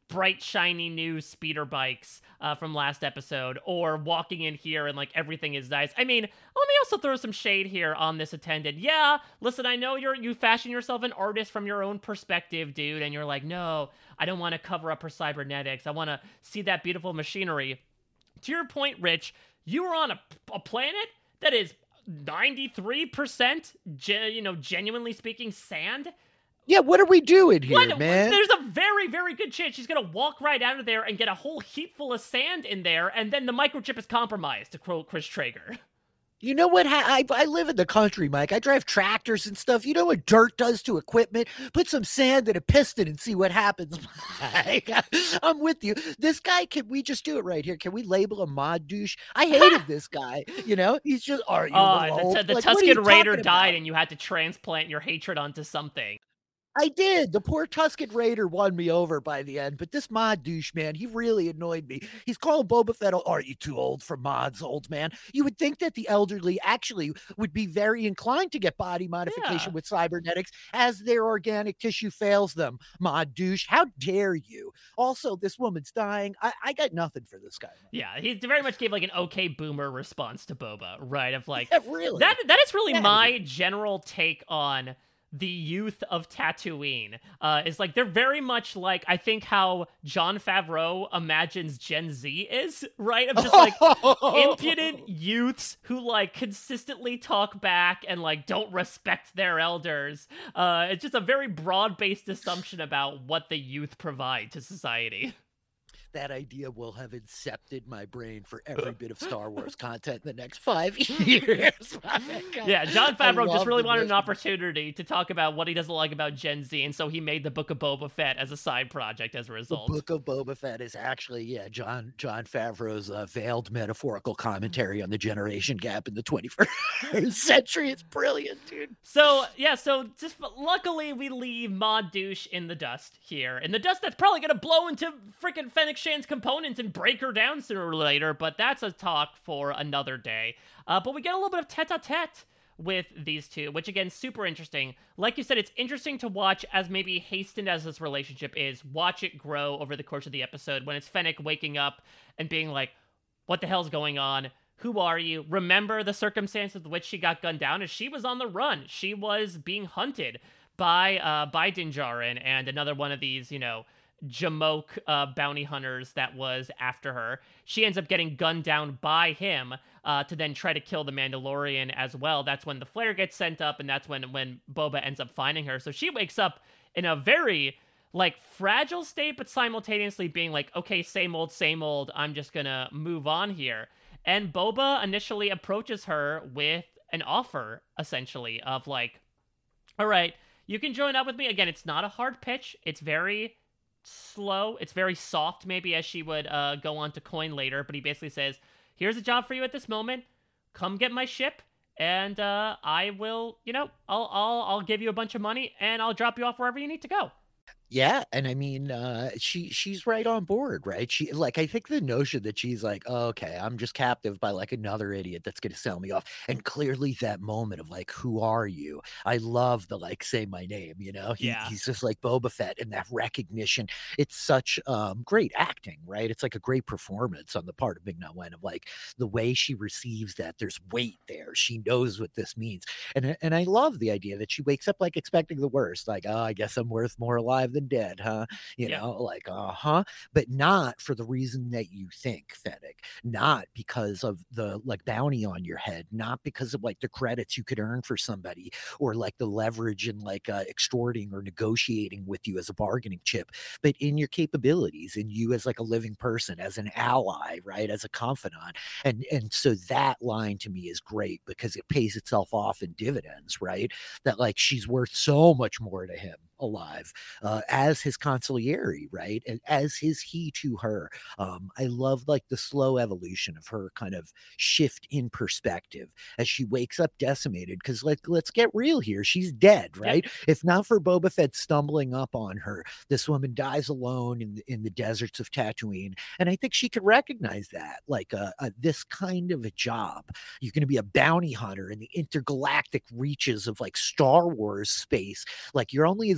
bright, shiny new speeder bikes uh, from last episode, or walking in here and like everything is nice. I mean, let me also throw some shade here on this attendant. Yeah, listen, I know you're you fashion yourself an artist from your own perspective, dude, and you're like, no, I don't want to cover up her cybernetics. I want to see that beautiful machinery. To your point, Rich, you are on a, a planet that is ninety-three percent, ge- you know, genuinely speaking, sand. Yeah, what are we doing here, what? man? There's a very, very good chance she's going to walk right out of there and get a whole heap full of sand in there, and then the microchip is compromised, to quote Chris Traeger. You know what? I, I live in the country, Mike. I drive tractors and stuff. You know what dirt does to equipment? Put some sand in a piston and see what happens, Mike. I'm with you. This guy, can we just do it right here? Can we label him mod douche? I hated this guy. You know, he's just, are you Oh, the, the like, Tusken Raider died and you had to transplant your hatred onto something. I did. The poor Tusken Raider won me over by the end, but this mod douche, man, he really annoyed me. He's calling Boba Fett, aren't you too old for mods, old man? You would think that the elderly actually would be very inclined to get body modification Yeah. with cybernetics as their organic tissue fails them. Mod douche, how dare you? Also, this woman's dying. I, I got nothing for this guy. Man. Yeah, he very much gave like an okay boomer response to Boba, right? Of like, Yeah, really? that that is really Yeah. my general take on the youth of Tatooine. Uh, is like, they're very much like, I think how Jon Favreau imagines Gen Z is, right? Of just like impudent youths who like consistently talk back and like don't respect their elders. Uh, it's just a very broad-based assumption about what the youth provide to society. That idea will have incepted my brain for every bit of Star Wars content in the next five years. Yeah, Jon Favreau just really wanted an opportunity. opportunity to talk about what he doesn't like about Gen Z, and so he made the Book of Boba Fett as a side project as a The result. Book of Boba Fett is actually, yeah, John John Favreau's uh, veiled metaphorical commentary on the generation gap in the twenty-first century. It's brilliant, dude. So, yeah, so just luckily we leave Mod Douche in the dust here. In the dust that's probably going to blow into freaking Fennec Shan's components and break her down sooner or later, but that's a talk for another day. Uh, but we get a little bit of tete-a-tete with these two, which again, super interesting. Like you said, it's interesting to watch as maybe hastened as this relationship is, watch it grow over the course of the episode when it's Fennec waking up and being like, what the hell's going on? Who are you? Remember the circumstances with which she got gunned down as she was on the run. She was being hunted by uh, by Din Djarin and another one of these, you know, Jamoke uh, bounty hunters that was after her. She ends up getting gunned down by him uh, to then try to kill the Mandalorian as well. That's when the flare gets sent up, and that's when when Boba ends up finding her. So she wakes up in a very like fragile state, but simultaneously being like, okay, same old, same old. I'm just gonna move on here. And Boba initially approaches her with an offer, essentially, of like, all right, you can join up with me. Again, it's not a hard pitch. It's very slow. It's very soft, maybe, as she would uh, go on to coin later. But he basically says, here's a job for you at this moment. Come get my ship, and uh, I will, you know, I'll, I'll, I'll give you a bunch of money, and I'll drop you off wherever you need to go. Yeah, and I mean, uh, she she's right on board, right? She like I think the notion that she's like, oh, okay, I'm just captive by like another idiot that's going to sell me off, and clearly that moment of like, who are you? I love the like, say my name, you know? He, Yeah. he's just like Boba Fett, and that recognition. It's such um great acting, right? It's like a great performance on the part of Ming-Na Wen of like the way she receives that. There's weight there. She knows what this means, and and I love the idea that she wakes up like expecting the worst, like, oh, I guess I'm worth more alive than dead, huh? You Yeah. know, like, uh-huh, but not for the reason that you think, Fennec, not because of the like bounty on your head, not because of like the credits you could earn for somebody, or like the leverage and like uh, extorting or negotiating with you as a bargaining chip, but in your capabilities, in you as like a living person, as an ally, right, as a confidant. And and so that line to me is great because it pays itself off in dividends, right? That like she's worth so much more to him alive uh, as his consigliere, right? And as his he to her. Um, I love like the slow evolution of her kind of shift in perspective as she wakes up decimated. Because like, let's get real here, she's dead, right? If not for Boba Fett stumbling up on her, this woman dies alone in the, in the deserts of Tatooine. And I think she could recognize that, like uh, uh, this kind of a job. You're going to be a bounty hunter in the intergalactic reaches of like Star Wars space. Like you're only as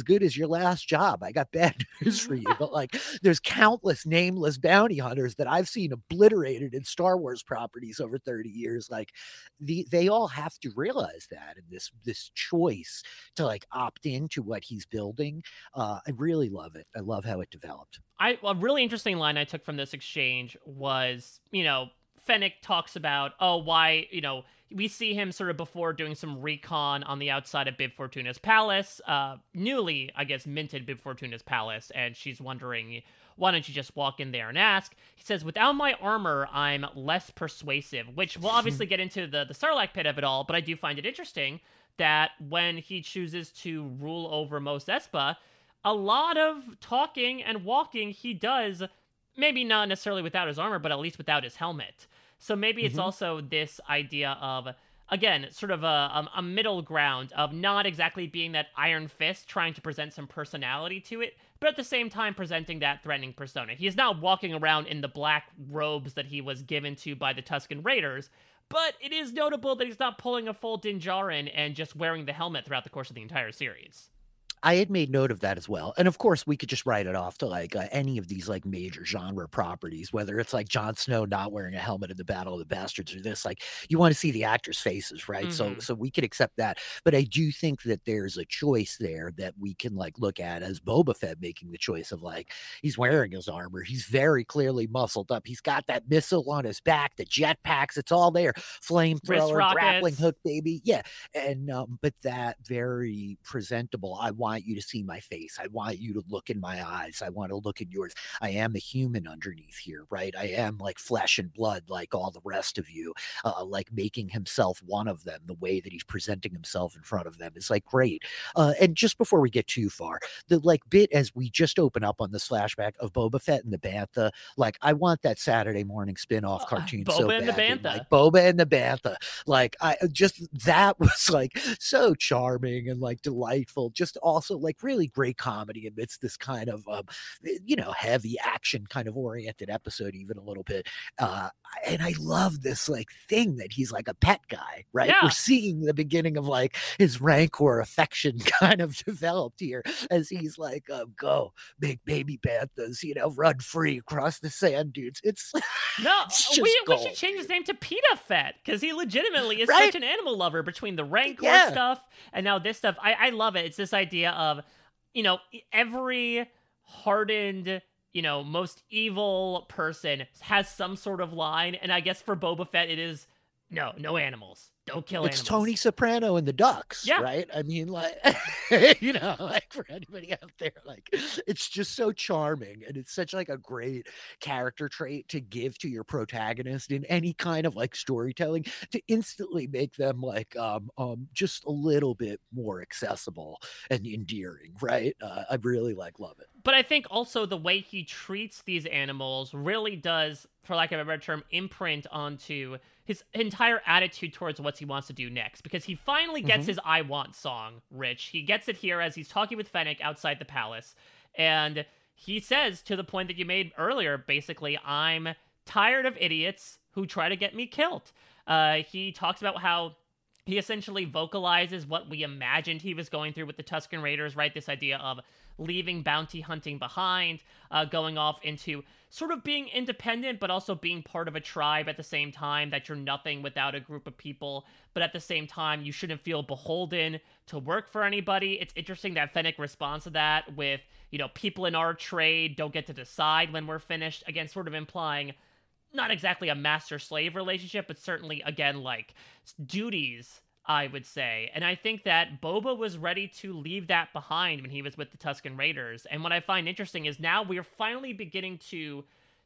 good as your last job. I got bad news for you, but like there's countless nameless bounty hunters that I've seen obliterated in Star Wars properties over thirty years. Like the, they all have to realize that. And this, this choice to like opt into what he's building. Uh, I really love it. I love how it developed. I, a really interesting line I took from this exchange was, you know, Fennec talks about, oh, why, you know, we see him sort of before doing some recon on the outside of Bib Fortuna's palace, uh, newly, I guess, minted Bib Fortuna's palace, and she's wondering, why don't you just walk in there and ask? He says, without my armor, I'm less persuasive, which we'll obviously get into the, the Sarlacc pit of it all, but I do find it interesting that when he chooses to rule over Mos Espa, a lot of talking and walking he does, maybe not necessarily without his armor, but at least without his helmet. So maybe it's mm-hmm. also this idea of, again, sort of a, a middle ground of not exactly being that iron fist, trying to present some personality to it, but at the same time presenting that threatening persona. He is not walking around in the black robes that he was given to by the Tusken Raiders, but it is notable that he's not pulling a full Din Djarin and just wearing the helmet throughout the course of the entire series. I had made note of that as well. And of course, we could just write it off to like uh, any of these like major genre properties, whether it's like Jon Snow not wearing a helmet in the Battle of the Bastards or this, like you want to see the actors' faces, right? Mm-hmm. So, so we could accept that. But I do think that there's a choice there that we can like look at as Boba Fett making the choice of like, he's wearing his armor. He's very clearly muscled up. He's got that missile on his back, the jetpacks, it's all there. Flamethrower, grappling hook, baby. Yeah. And, um, but that very presentable, I want you to see my face. I want you to look in my eyes. I want to look in yours. I am the human underneath here, right? I am like flesh and blood, like all the rest of you, uh, like making himself one of them. The way that he's presenting himself in front of them is like great. Uh, and just before we get too far, the like bit as we just open up on this flashback of Boba Fett and the Bantha, like I want that Saturday morning spin-off uh, cartoon Boba so and badly. The Bantha. Like Boba and the Bantha. Like I just, that was like so charming and like delightful. Just also like really great comedy amidst this kind of, um, you know, heavy action kind of oriented episode, even a little bit. Uh, and I love this like thing that he's like a pet guy, right? Yeah. We're seeing the beginning of like his rancor affection kind of developed here as he's like, um, go big baby Banthas, you know, run free across the sand dunes. It's no, it's we, gold, we should change his name to Pita Fett because he legitimately is right? such an animal lover between the rancor yeah. stuff and now this stuff. I, I love it. It's this idea of, you know, every hardened, you know, most evil person has some sort of line. And I guess for Boba Fett, it is no, no animals. Don't kill it's animals. It's Tony Soprano and the Ducks, yeah. right? I mean, like, you know, like for anybody out there, like, it's just so charming. And it's such like a great character trait to give to your protagonist in any kind of like storytelling to instantly make them like, um, um, just a little bit more accessible and endearing, right? Uh, I really like love it. But I think also the way he treats these animals really does, for lack of a better term, imprint onto his entire attitude towards what he wants to do next, because he finally gets mm-hmm. his I Want song, Rich. He gets it here as he's talking with Fennec outside the palace, and he says, to the point that you made earlier, basically, I'm tired of idiots who try to get me killed. Uh, he talks about how he essentially vocalizes what we imagined he was going through with the Tusken Raiders, right? This idea of leaving bounty hunting behind, uh, going off into sort of being independent, but also being part of a tribe at the same time, that you're nothing without a group of people, but at the same time, you shouldn't feel beholden to work for anybody. It's interesting that Fennec responds to that with, you know, people in our trade don't get to decide when we're finished, again, sort of implying not exactly a master-slave relationship, but certainly, again, like duties, I would say. And I think that Boba was ready to leave that behind when he was with the Tusken Raiders. And what I find interesting is now we're finally beginning to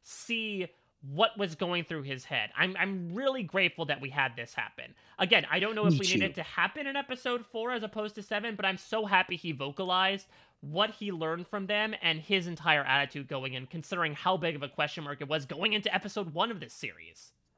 see what was going through his head. I'm I'm really grateful that we had this happen. Again, I don't know if Me we too. need it to happen in episode four as opposed to seven, but I'm so happy he vocalized what he learned from them and his entire attitude going in, considering how big of a question mark it was going into episode one of this series.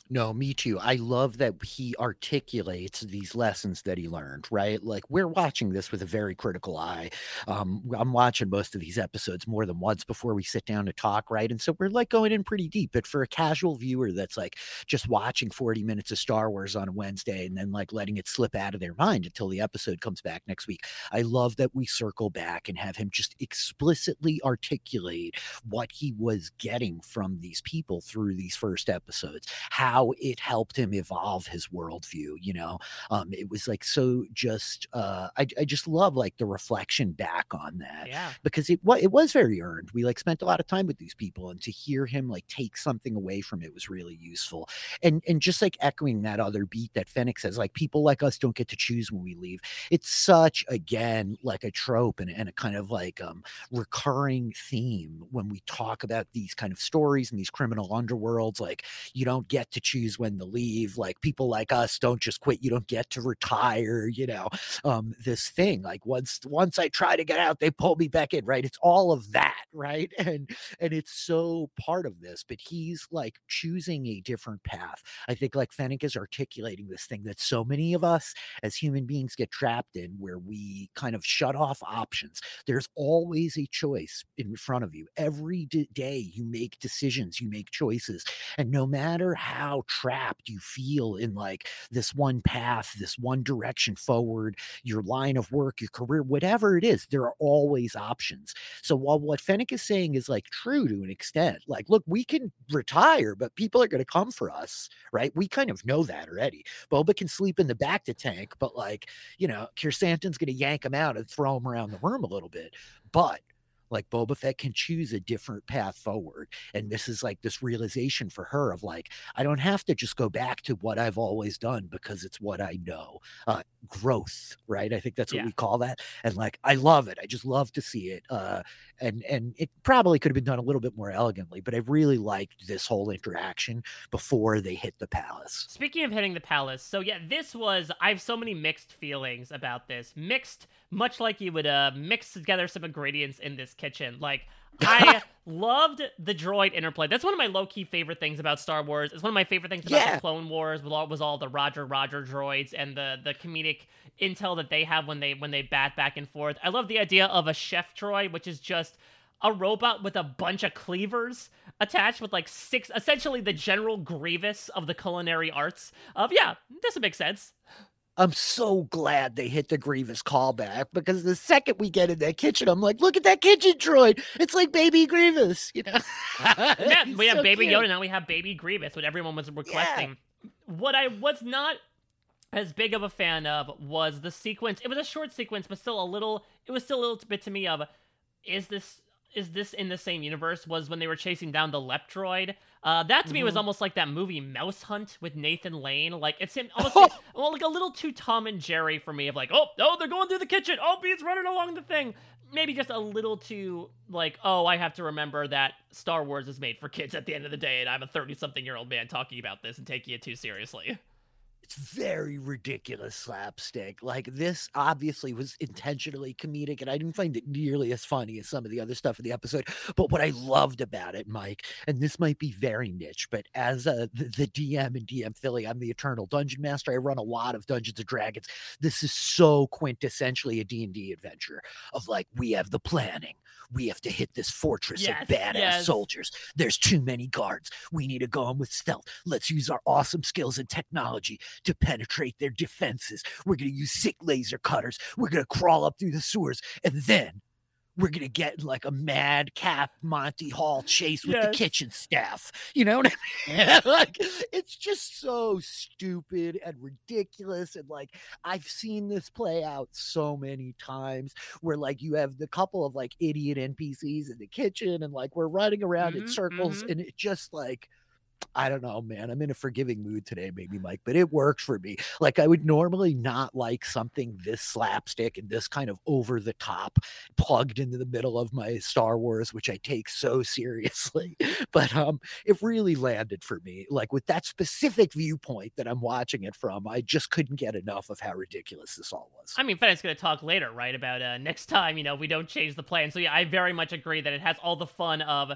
No, me too. I love that he articulates these lessons that he learned, right? Like we're watching this with a very critical eye. Um, I'm watching most of these episodes more than once before we sit down to talk, right? And so we're like going in pretty deep. But for a casual viewer that's like just watching forty minutes of Star Wars on a Wednesday and then like letting it slip out of their mind until the episode comes back next week, I love that we circle back and have him just explicitly articulate what he was getting from these people through these first episodes, how it helped him evolve his worldview. You know, um, it was like so just uh, I, I just love like the reflection back on that, Yeah. because it was it was very earned. We like spent a lot of time with these people, and to hear him like take something away from it was really useful. And and just like echoing that other beat that Fennec says, like people like us don't get to choose when we leave. It's such again like a trope and, and a kind of like um recurring theme when we talk about these kind of stories and these criminal underworlds. Like you don't get to choose when to leave. Like people like us don't just quit. You don't get to retire, you know, um, this thing like once, once I try to get out, they pull me back in. Right. It's all of that. Right. And, and it's so part of this, but he's like choosing a different path. I think like Fennec is articulating this thing that so many of us as human beings get trapped in, where we kind of shut off options. There's always a choice in front of you. Every d- day you make decisions, you make choices. And no matter how trapped you feel in like this one path, this one direction forward, your line of work, your career, whatever it is, there are always options. So while what Fennec is saying is like true to an extent, like, look, we can retire, but people are going to come for us, right? We kind of know that already. Boba can sleep in the back to tank, but like, you know, Kirsanton's going to yank him out and throw him around the room a little bit. But like Boba Fett can choose a different path forward. And this is like this realization for her of like, I don't have to just go back to what I've always done because it's what I know. Uh, growth, right? I think that's what Yeah. we call that. And like, I love it. I just love to see it. Uh, and, and it probably could have been done a little bit more elegantly, but I really liked this whole interaction before they hit the palace. Speaking of hitting the palace, so yeah, this was, I have so many mixed feelings about this. Mixed, much like you would uh, mix together some ingredients in this kitchen. Like, I loved the droid interplay. That's one of my low-key favorite things about Star Wars. It's one of my favorite things about Yeah. the Clone Wars, was all, was all the Roger Roger droids and the, the comedic intel that they have when they when they bat back and forth. I love the idea of a chef droid, which is just a robot with a bunch of cleavers attached with like six, essentially the General Grievous of the culinary arts. Of yeah, this would make sense. I'm so glad they hit the Grievous callback, because the second we get in that kitchen, I'm like, look at that kitchen droid. It's like Baby Grievous, you know? Yeah, He's we have so Baby cute. Yoda, now we have Baby Grievous, what everyone was requesting. What I was not as big of a fan of was the sequence. It was a short sequence, but still a little, it was still a little bit to me of, is this is this in the same universe? Was when they were chasing down the Lep droid. Uh, that to mm-hmm. me was almost like that movie Mouse Hunt with Nathan Lane. Like it seemed almost like, well, like a little too Tom and Jerry for me. Of like, oh, oh, they're going through the kitchen. Oh, Bean's running along the thing. Maybe just a little too like, oh, I have to remember that Star Wars is made for kids at the end of the day, and I'm a thirty-something-year-old man talking about this and taking it too seriously. It's very ridiculous slapstick. Like this obviously was intentionally comedic, and I didn't find it nearly as funny as some of the other stuff in the episode. But what I loved about it, Mike, and this might be very niche, but as a, the, the D M in D M Philly, I'm the Eternal Dungeon Master. I run a lot of Dungeons and Dragons. This is so quintessentially a D and D adventure of like, we have the planning. We have to hit this fortress yes, of badass yes. soldiers. There's too many guards. We need to go in with stealth. Let's use our awesome skills and technology to penetrate their defenses. We're going to use sick laser cutters. We're going to crawl up through the sewers. And then we're going to get in like a madcap Monty Hall chase with yes. the kitchen staff. You know what I mean? Like, it's just so stupid and ridiculous. And like, I've seen this play out so many times where like you have the couple of like idiot N P Cs in the kitchen and like we're running around mm-hmm, in circles mm-hmm. and it just like, I don't know, man. I'm in a forgiving mood today, maybe, Mike, but it works for me. Like I would normally not like something this slapstick and this kind of over the top plugged into the middle of my Star Wars, which I take so seriously. But um, it really landed for me. Like with that specific viewpoint that I'm watching it from, I just couldn't get enough of how ridiculous this all was. I mean, Fennec's going to talk later, right, about uh, next time, you know, we don't change the plan. So yeah, I very much agree that it has all the fun of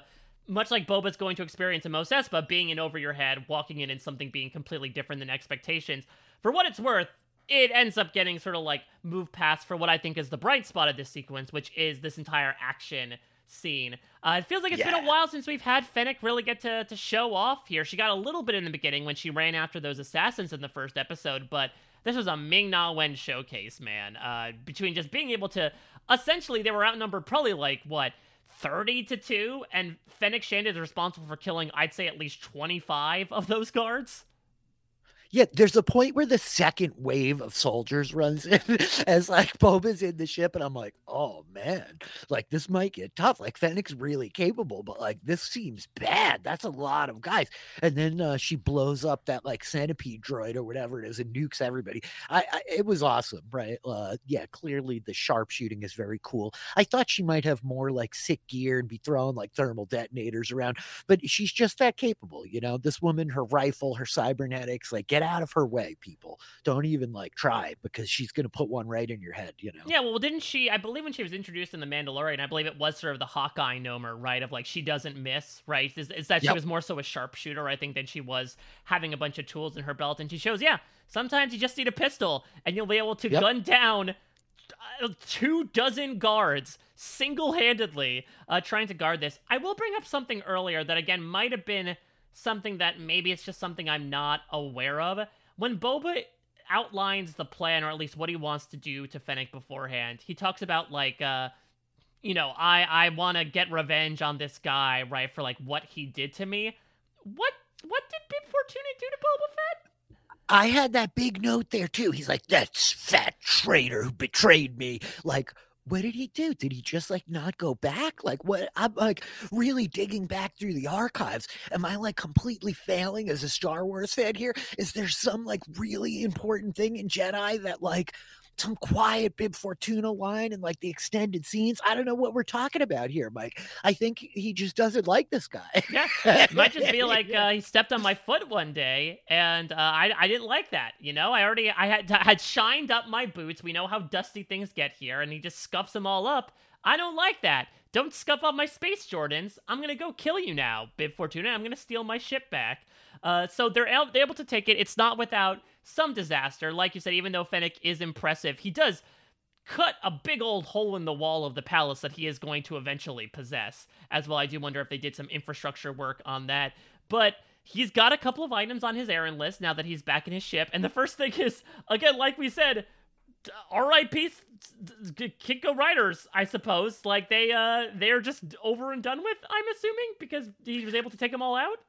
much like Boba's going to experience in Mos Espa, being in over your head, walking in and something being completely different than expectations. For what it's worth, it ends up getting sort of like moved past for what I think is the bright spot of this sequence, which is this entire action scene. Uh, it feels like it's yeah. been a while since we've had Fennec really get to, to show off here. She got a little bit in the beginning when she ran after those assassins in the first episode, but this was a Ming-Na Wen showcase, man. Uh, between just being able to, essentially, they were outnumbered probably like, what, thirty to two, and Fennec Shand is responsible for killing, I'd say, at least twenty-five of those guards. Yeah, there's a point where the second wave of soldiers runs in as like Boba's in the ship, and I'm like, oh man, like this might get tough. Like Fennec's really capable, but like this seems bad. That's a lot of guys. And then uh, she blows up that like centipede droid or whatever it is and nukes everybody. I, I it was awesome, right? Uh, yeah, clearly the sharpshooting is very cool. I thought she might have more like sick gear and be throwing like thermal detonators around, but she's just that capable, you know. This woman, her rifle, her cybernetics, like get out of her way, people. Don't even like try, because she's gonna put one right in your head, you know. Yeah, well, didn't she, I believe when she was introduced in The Mandalorian, I believe it was sort of the Hawkeye nomer, right, of like she doesn't miss, right? Is, is that yep. she was more so a sharpshooter, I think, than she was having a bunch of tools in her belt. And she shows, yeah, sometimes you just need a pistol and you'll be able to yep. gun down two dozen guards single-handedly uh, trying to guard this. I will bring up something earlier that, again, might have been something that maybe it's just something I'm not aware of. When Boba outlines the plan, or at least what he wants to do to Fennec beforehand, he talks about, like, uh, you know, I, I want to get revenge on this guy, right, for, like, what he did to me. What what did Bib Fortuna do to Boba Fett? I had that big note there, too. He's like, that's fat traitor who betrayed me. Like, what did he do? Did he just like not go back? Like what? I'm like really digging back through the archives. Am I like completely failing as a Star Wars fan here? Is there some like really important thing in Jedi that like some quiet Bib Fortuna line and like the extended scenes? I don't know what we're talking about here, Mike. I think he just doesn't like this guy. Yeah, it might just be like uh, he stepped on my foot one day, and uh, I I didn't like that. You know, I already I had had shined up my boots. We know how dusty things get here, and he just scuffs them all up. I don't like that. Don't scuff up my space Jordans. I'm gonna go kill you now, Bib Fortuna. I'm gonna steal my ship back. Uh, so they're, el- they're able to take it. It's not without some disaster. Like you said, even though Fennec is impressive, he does cut a big old hole in the wall of the palace that he is going to eventually possess. As well, I do wonder if they did some infrastructure work on that. But he's got a couple of items on his errand list now that he's back in his ship. And the first thing is, again, like we said, R I P Kinko Riders, I suppose. Like, they, uh, they're just over and done with, I'm assuming, because he was able to take them all out?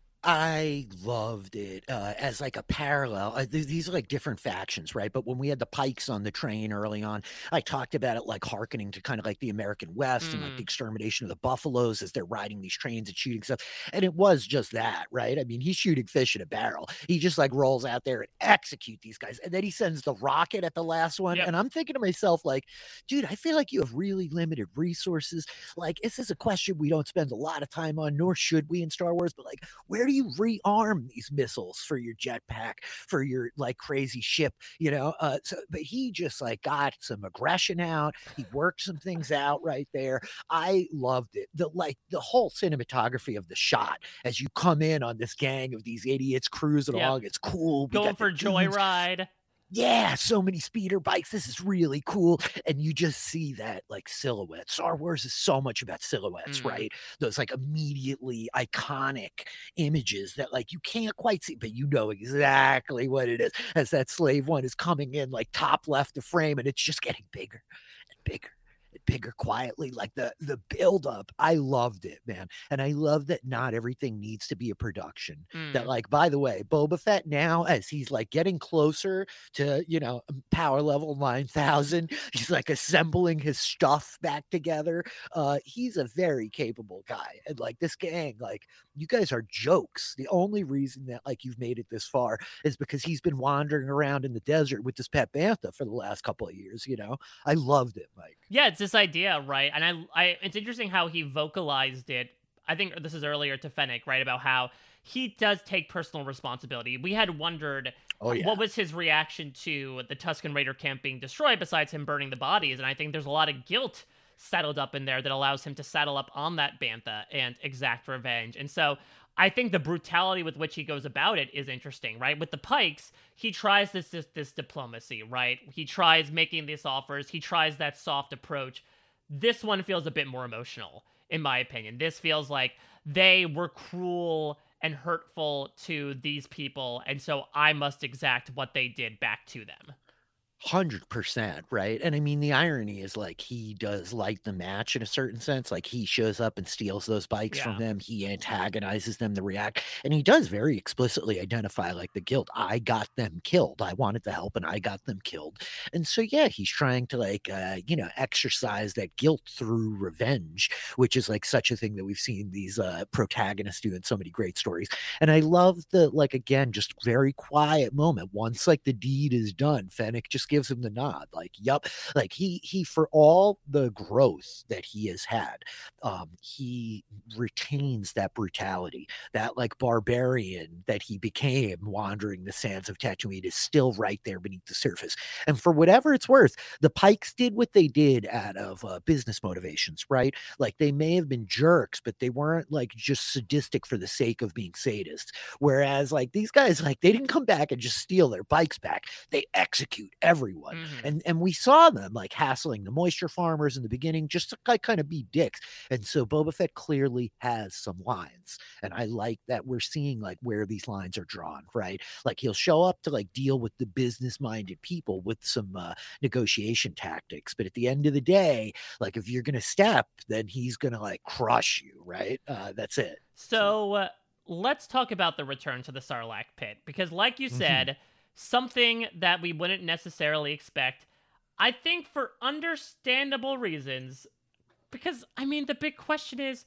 I loved it uh, as like a parallel. Uh, th- these are like different factions, right? But when we had the Pikes on the train early on, I talked about it like hearkening to kind of like the American West mm. and like the extermination of the buffaloes as they're riding these trains and shooting stuff. And it was just that, right? I mean, he's shooting fish in a barrel. He just like rolls out there and execute these guys. And then he sends the rocket at the last one. Yep. And I'm thinking to myself, like, dude, I feel like you have really limited resources. Like, this is a question we don't spend a lot of time on, nor should we in Star Wars, but like, where do you rearm these missiles for your jetpack, for your like crazy ship, you know? Uh, so, but he just like got some aggression out. He worked some things out right there. I loved it. The like the whole cinematography of the shot as you come in on this gang of these idiots cruising yep. along. It's cool. We Going for joyride. Yeah, so many speeder bikes. This is really cool. And you just see that like silhouette. Star Wars is so much about silhouettes, mm. right? Those like immediately iconic images that like you can't quite see, but you know exactly what it is as that slave one is coming in like top left of frame, and it's just getting bigger and bigger. Bigger quietly, like the the build up. I loved it, man. And I love that not everything needs to be a production. Mm. That like, by the way, Boba Fett now, as he's like getting closer to, you know, power level nine thousand, he's like assembling his stuff back together. Uh, he's a very capable guy. And like this gang, like you guys are jokes. The only reason that like you've made it this far is because he's been wandering around in the desert with this pet bantha for the last couple of years, you know? I loved it, Mike. Yeah, it's this idea, right? And I, I, it's interesting how he vocalized it. I think this is earlier to Fennec, right? About how he does take personal responsibility. We had wondered oh, yeah. what was his reaction to the Tusken Raider camp being destroyed, besides him burning the bodies. And I think there's a lot of guilt settled up in there that allows him to saddle up on that bantha and exact revenge. And so I think the brutality with which he goes about it is interesting, right? With the Pikes, he tries this, this this diplomacy, right? He tries making these offers. He tries that soft approach. This one feels a bit more emotional, in my opinion. This feels like they were cruel and hurtful to these people, and so I must exact what they did back to them. Hundred percent, right? And I mean, the irony is like he does light the match in a certain sense. Like he shows up and steals those bikes Yeah. from them. He antagonizes them to react, and he does very explicitly identify like the guilt. I got them killed. I wanted to help, and I got them killed. And so, yeah, he's trying to like, uh, you know, exercise that guilt through revenge, which is like such a thing that we've seen these uh, protagonists do in so many great stories. And I love the like again, just very quiet moment once like the deed is done. Fennec just gives him the nod, like, yup, like he he for all the growth that he has had, um he retains that brutality. That like barbarian that he became wandering the sands of Tatooine is still right there beneath the surface. And for whatever it's worth, the Pikes did what they did out of uh, business motivations, right? Like they may have been jerks, but they weren't like just sadistic for the sake of being sadists. Whereas like these guys, like they didn't come back and just steal their bikes back. They execute everyone. Mm-hmm. And and we saw them like hassling the moisture farmers in the beginning just to like, kind of be dicks. And so Boba Fett clearly has some lines. And I like that we're seeing like where these lines are drawn, right? Like he'll show up to like deal with the business-minded people with some uh, negotiation tactics. But at the end of the day, like if you're going to step, then he's going to like crush you, right? Uh, that's it. So uh, let's talk about the return to the Sarlacc pit. Because like you said, mm-hmm. something that we wouldn't necessarily expect, I think for understandable reasons, because, I mean, the big question is,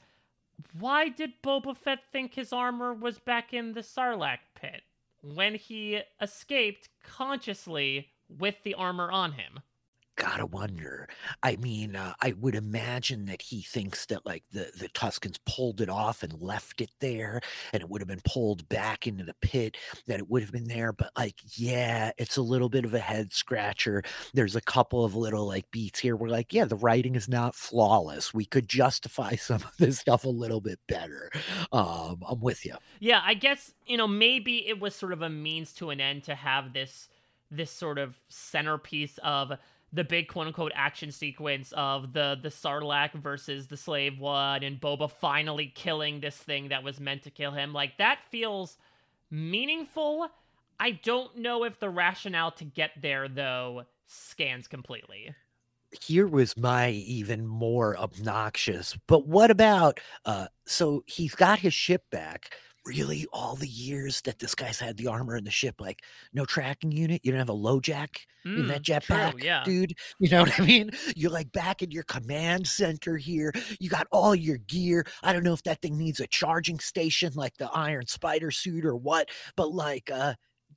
why did Boba Fett think his armor was back in the Sarlacc pit when he escaped consciously with the armor on him? Gotta wonder. I mean, uh, I would imagine that he thinks that like the, the Tuskens pulled it off and left it there, and it would have been pulled back into the pit, that it would have been there. But like, yeah, it's a little bit of a head scratcher. There's a couple of little like beats here where like, yeah, the writing is not flawless. We could justify some of this stuff a little bit better. Um, I'm with you. Yeah, I guess, you know, maybe it was sort of a means to an end to have this this sort of centerpiece of the big quote-unquote action sequence of the the Sarlacc versus the Slave One and Boba finally killing this thing that was meant to kill him. Like, that feels meaningful. I don't know if the rationale to get there, though, scans completely. Here was my even more obnoxious, but what about, uh, so he's got his ship back. Really, all the years that this guy's had the armor in the ship, like no tracking unit, you don't have a low jack mm, in that jetpack, yeah. dude. You know what I mean? You're like back in your command center here. You got all your gear. I don't know if that thing needs a charging station like the Iron Spider suit or what, but like, uh,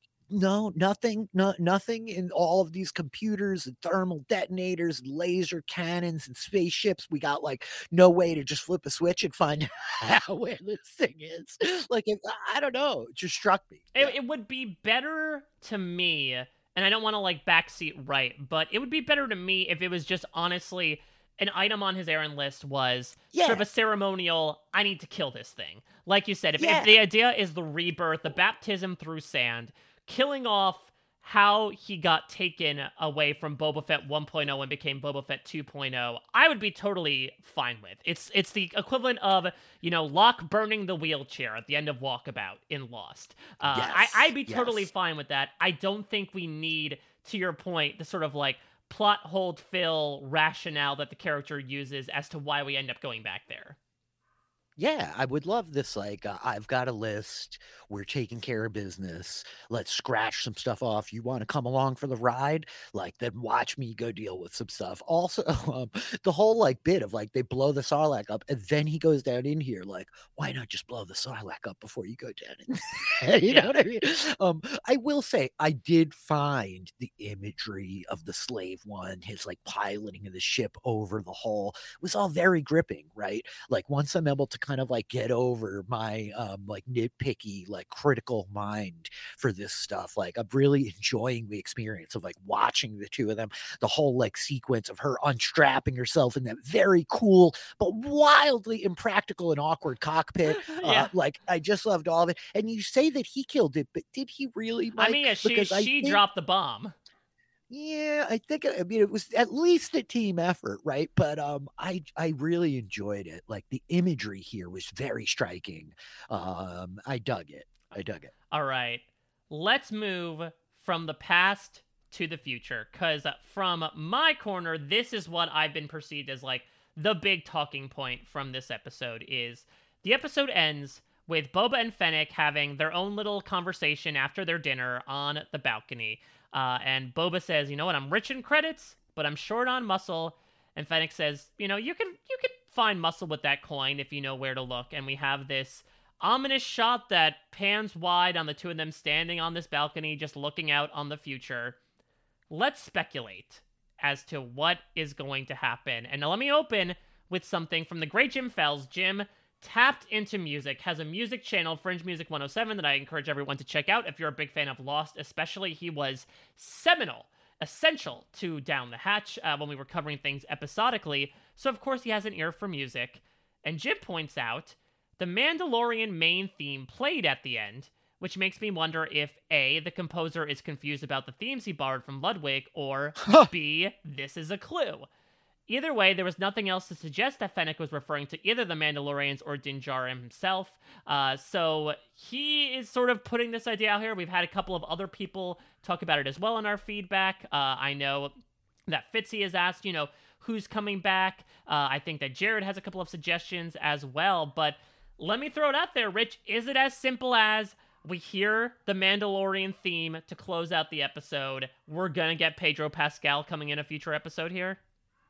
no, nothing, no, nothing in all of these computers and thermal detonators, and laser cannons and spaceships. We got like no way to just flip a switch and find out where this thing is. Like, it, I don't know. It just struck me. It, yeah. it would be better to me, and I don't want to like backseat right, but it would be better to me if it was just honestly an item on his errand list was yeah. sort of a ceremonial, I need to kill this thing. Like you said, if, yeah. if the idea is the rebirth, the baptism through sand, killing off how he got taken away from Boba Fett one point oh and became Boba Fett two point oh, I would be totally fine with. It's it's the equivalent of, you know, Locke burning the wheelchair at the end of Walkabout in Lost. Uh, yes, I, I'd be totally yes. fine with that. I don't think we need, to your point, the sort of like plot hold fill rationale that the character uses as to why we end up going back there. Yeah, I would love this. Like, uh, I've got a list. We're taking care of business. Let's scratch some stuff off. You want to come along for the ride? Like, then watch me go deal with some stuff. Also, um, the whole like bit of like they blow the Sarlacc up, and then he goes down in here. Like, why not just blow the Sarlacc up before you go down in? you know what I mean? Um, I will say I did find the imagery of the Slave One, his like piloting of the ship over the hull, was all very gripping. Right? Like once I'm able to kind of like get over my um like nitpicky, like critical mind for this stuff. Like I'm really enjoying the experience of like watching the two of them, the whole like sequence of her unstrapping herself in that very cool but wildly impractical and awkward cockpit. Yeah. Uh, like I just loved all of it. And you say that he killed it, but did he really, Mike? I mean, yeah, she Because I she think- dropped the bomb. Yeah, I think I mean it was at least a team effort, right? But um I I really enjoyed it. Like the imagery here was very striking. Um I dug it. I dug it. All right. Let's move from the past to the future, cuz from my corner, this is what I've been perceived as like the big talking point from this episode is the episode ends with Boba and Fennec having their own little conversation after their dinner on the balcony. Uh, and Boba says, you know what, I'm rich in credits, but I'm short on muscle. And Fennec says, you know, you can you can find muscle with that coin if you know where to look. And we have this ominous shot that pans wide on the two of them standing on this balcony, just looking out on the future. Let's speculate as to what is going to happen. And now let me open with something from the great Jim Fells. Jim tapped into music, has a music channel, Fringe Music one oh seven, that I encourage everyone to check out if you're a big fan of Lost, especially. He was seminal, essential to Down the Hatch uh, when we were covering things episodically, so of course he has an ear for music. And Jim points out the Mandalorian main theme played at the end, which makes me wonder if A, the composer is confused about the themes he borrowed from Ludwig, or B, this is a clue. Either way, there was nothing else to suggest that Fennec was referring to either the Mandalorians or Din Djarin himself. Uh, so he is sort of putting this idea out here. We've had a couple of other people talk about it as well in our feedback. Uh, I know that Fitzy has asked, you know, who's coming back. Uh, I think that Jared has a couple of suggestions as well. But let me throw it out there, Rich. Is it as simple as we hear the Mandalorian theme to close out the episode? We're going to get Pedro Pascal coming in a future episode here?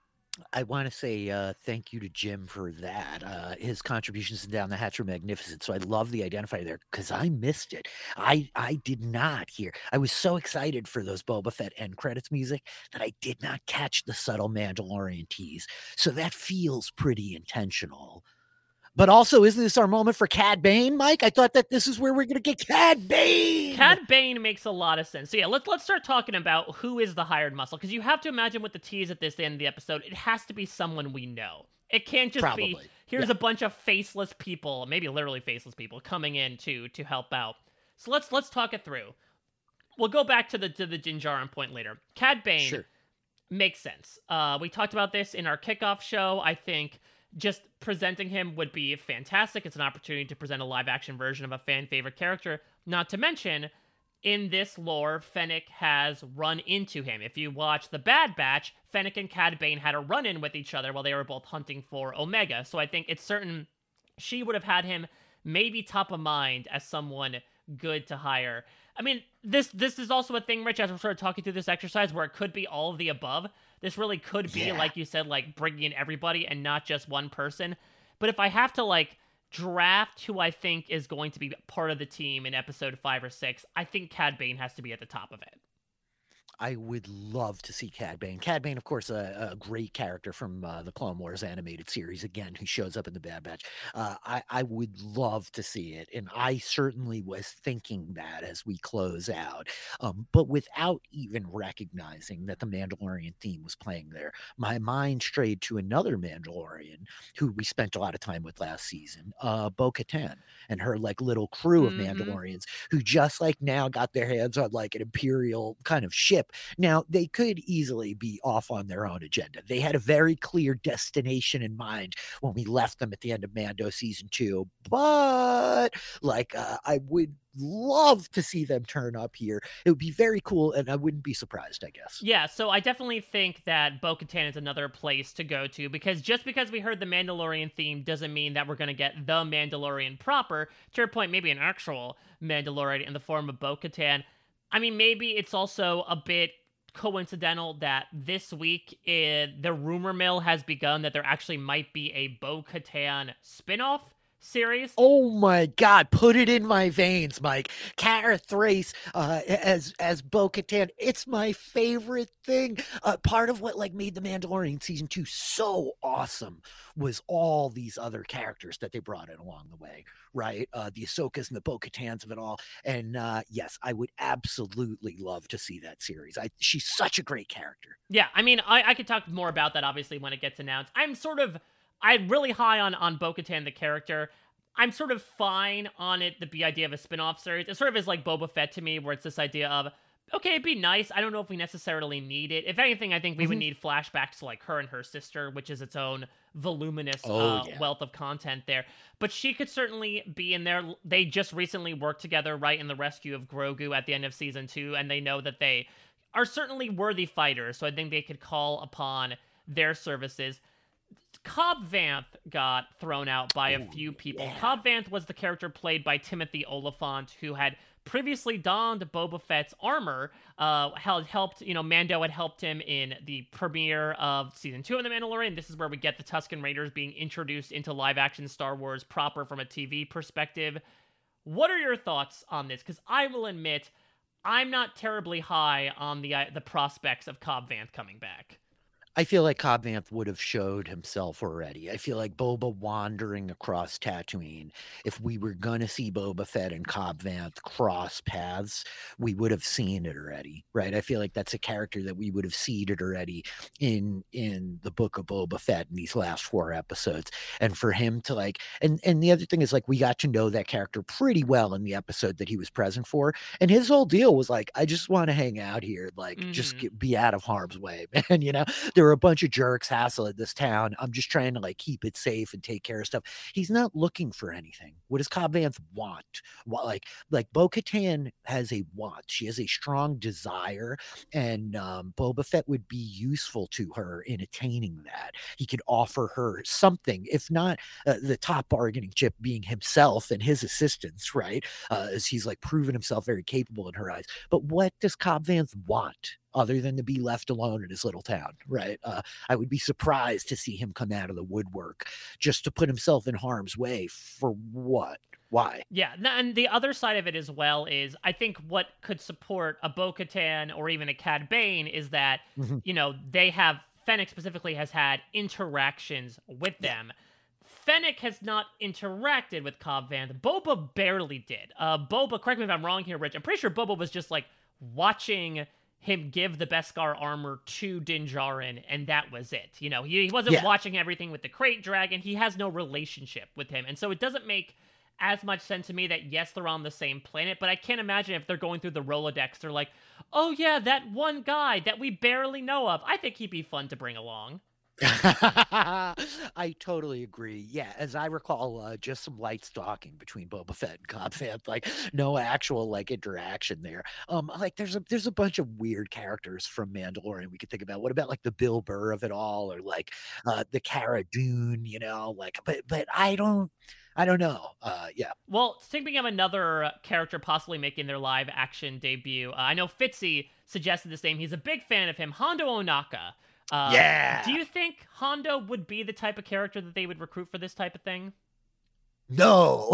I want to say uh, thank you to Jim for that. Uh, his contributions to Down the Hatch were magnificent. So I love the identifier there because I missed it. I I did not hear. I was so excited for those Boba Fett end credits music that I did not catch the subtle Mandalorian tease. So that feels pretty intentional. But also, isn't this our moment for Cad Bane, Mike? I thought that this is where we're going to get Cad Bane. Cad Bane makes a lot of sense. So yeah, let's let's start talking about who is the hired muscle, because you have to imagine with the tease at this end of the episode, it has to be someone we know. It can't just Probably. be here's Yeah. a bunch of faceless people, maybe literally faceless people, coming in to to help out. So let's let's talk it through. We'll go back to the to the Din Djarin point later. Cad Bane Sure. makes sense. Uh, we talked about this in our kickoff show. I think just presenting him would be fantastic. It's an opportunity to present a live-action version of a fan-favorite character. Not to mention, in this lore, Fennec has run into him. If you watch The Bad Batch, Fennec and Cad Bane had a run-in with each other while they were both hunting for Omega. So I think it's certain she would have had him maybe top of mind as someone good to hire. I mean, this this is also a thing, Rich, as we're sort of talking through this exercise, where it could be all of the above. This really could be, Yeah. like you said, like bringing in everybody and not just one person. But if I have to, like, draft who I think is going to be part of the team in episode five or six, I think Cad Bane has to be at the top of it. I would love to see Cad Bane. Cad Bane, of course, a, a great character from uh, the Clone Wars animated series, again, who shows up in the Bad Batch. Uh, I, I would love to see it, and I certainly was thinking that as we close out, um, but without even recognizing that the Mandalorian theme was playing there. My mind strayed to another Mandalorian who we spent a lot of time with last season, uh, Bo-Katan, and her like little crew of Mhm. Mandalorians who just like now got their hands on like an Imperial kind of ship. Now, they could easily be off on their own agenda. They had a very clear destination in mind when we left them at the end of Mando season two. But, like, uh, I would love to see them turn up here. It would be very cool, and I wouldn't be surprised, I guess. Yeah, so I definitely think that Bo-Katan is another place to go to, because just because we heard the Mandalorian theme doesn't mean that we're going to get the Mandalorian proper. To your point, maybe an actual Mandalorian in the form of Bo-Katan. I mean, maybe it's also a bit coincidental that this week eh, the rumor mill has begun that there actually might be a Bo-Katan spinoff series. Oh my God, put it in my veins, Mike. Cara Thrace uh, as as Bo-Katan, it's my favorite thing. Uh, part of what like made The Mandalorian season two so awesome was all these other characters that they brought in along the way, right? Uh, the Ahsokas and the Bo-Katans of it all. And uh, yes, I would absolutely love to see that series. I, she's such a great character. Yeah, I mean, I, I could talk more about that, obviously, when it gets announced. I'm sort of, I'm really high on, on Bo-Katan, the character. I'm sort of fine on it, the, the idea of a spin-off series. It sort of is like Boba Fett to me, where it's this idea of, okay, it'd be nice. I don't know if we necessarily need it. If anything, I think we mm-hmm. would need flashbacks to like her and her sister, which is its own voluminous oh, uh, yeah. wealth of content there. But she could certainly be in there. They just recently worked together, right, in the rescue of Grogu at the end of season two, and they know that they are certainly worthy fighters, so I think they could call upon their services. Cobb Vanth got thrown out by a few people. Yeah. Cobb Vanth was the character played by Timothy Olyphant, who had previously donned Boba Fett's armor, uh, had helped, you know, Mando had helped him in the premiere of season two of The Mandalorian. This is where we get the Tusken Raiders being introduced into live-action Star Wars proper from a T V perspective. What are your thoughts on this? Because I will admit, I'm not terribly high on the uh, the prospects of Cobb Vanth coming back. I feel like Cobb Vanth would have showed himself already. I feel like Boba wandering across Tatooine, if we were going to see Boba Fett and Cobb Vanth cross paths, we would have seen it already, right? I feel like that's a character that we would have seeded already in in the book of Boba Fett in these last four episodes. And for him to like, and, and the other thing is like, we got to know that character pretty well in the episode that he was present for. And his whole deal was like, I just want to hang out here, like mm-hmm. just get, be out of harm's way, man. You know, there were a bunch of jerks hassling this town. I'm just trying to like keep it safe and take care of stuff. He's not looking for anything. What does Cobb Vanth want? What, like, like Bo-Katan has a want. She has a strong desire, and um, Boba Fett would be useful to her in attaining that. He could offer her something, if not uh, the top bargaining chip being himself and his assistants, right? Uh, as he's like proven himself very capable in her eyes. But what does Cobb Vanth want other than to be left alone in his little town, right? Uh, I would be surprised to see him come out of the woodwork just to put himself in harm's way. For what? Why? Yeah, and the other side of it as well is I think what could support a Bo-Katan or even a Cad Bane is that, mm-hmm. you know, they have, Fennec specifically has had interactions with them. Fennec has not interacted with Cobb Vanth. Boba barely did. Uh, Boba, correct me if I'm wrong here, Rich, I'm pretty sure Boba was just like watching him give the Beskar armor to Din Djarin, and that was it. You know, he, he wasn't yeah. watching everything with the Krayt Dragon. He has no relationship with him. And so it doesn't make as much sense to me that, yes, they're on the same planet, but I can't imagine if they're going through the Rolodex, they're like, oh yeah, that one guy that we barely know of. I think he'd be fun to bring along. I totally agree. Yeah, as I recall, uh, just some light stalking between Boba Fett and Cobb Vanth, like no actual like interaction there. Um, like there's a there's a bunch of weird characters from Mandalorian we could think about. What about like the Bill Burr of it all, or like uh, the Cara Dune? You know, like but but I don't. I don't know. Uh, yeah. Well, thinking of another character possibly making their live action debut, uh, I know Fitzy suggested the same. He's a big fan of him, Hondo Ohnaka. Uh, yeah. Do you think Hondo would be the type of character that they would recruit for this type of thing? No.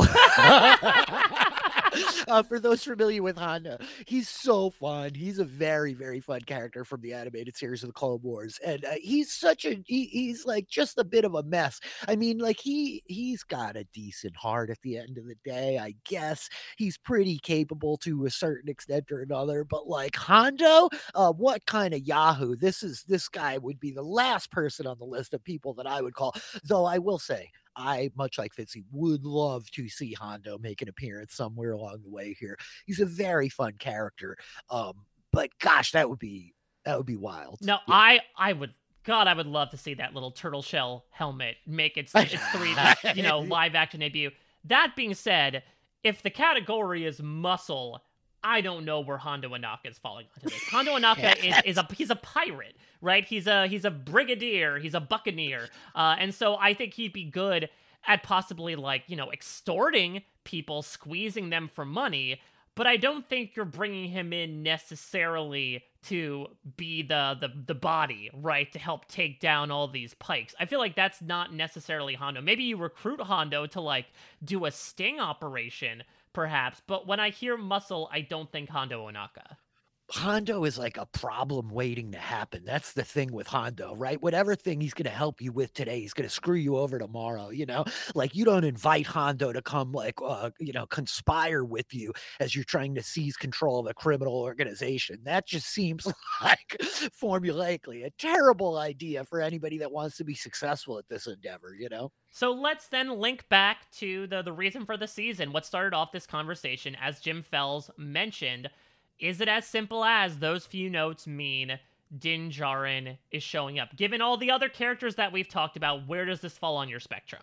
uh, for those familiar with Hondo, he's so fun. He's a very, very fun character from the animated series of the Clone Wars, and uh, he's such a he, he's like just a bit of a mess. I mean, like he he's got a decent heart at the end of the day. I guess he's pretty capable to a certain extent or another. But like Hondo, uh, what kind of Yahoo? This is this guy would be the last person on the list of people that I would call. Though I will say, I, much like Fitzy, would love to see Hondo make an appearance somewhere along the way here. He's a very fun character. Um, but gosh, that would be that would be wild. No, yeah. I I would God, I would love to see that little turtle shell helmet make its its three D, you know, live action debut. That being said, if the category is muscle, I don't know where Hondo Ohnaka is falling onto this. Hondo Ohnaka is, is a he's a pirate, right? He's a he's a brigadier, he's a buccaneer, uh, and so I think he'd be good at possibly like you know extorting people, squeezing them for money. but I don't think you're bringing him in necessarily to be the, the the body, right, to help take down all these Pikes. I feel like that's not necessarily Hondo. Maybe you recruit Hondo to, like, do a sting operation, perhaps, but when I hear muscle, I don't think Hondo Ohnaka. Hondo is like a problem waiting to happen. That's the thing with Hondo, right? Whatever thing he's going to help you with today, he's going to screw you over tomorrow, you know? Like, you don't invite Hondo to come, like, uh, you know, conspire with you as you're trying to seize control of a criminal organization. That just seems like formulaically a terrible idea for anybody that wants to be successful at this endeavor, you know? So let's then link back to the, the reason for the season. What started off this conversation, as Jim Fells mentioned. Is it as simple as those few notes mean Din Djarin is showing up? Given all the other characters that we've talked about, where does this fall on your spectrum?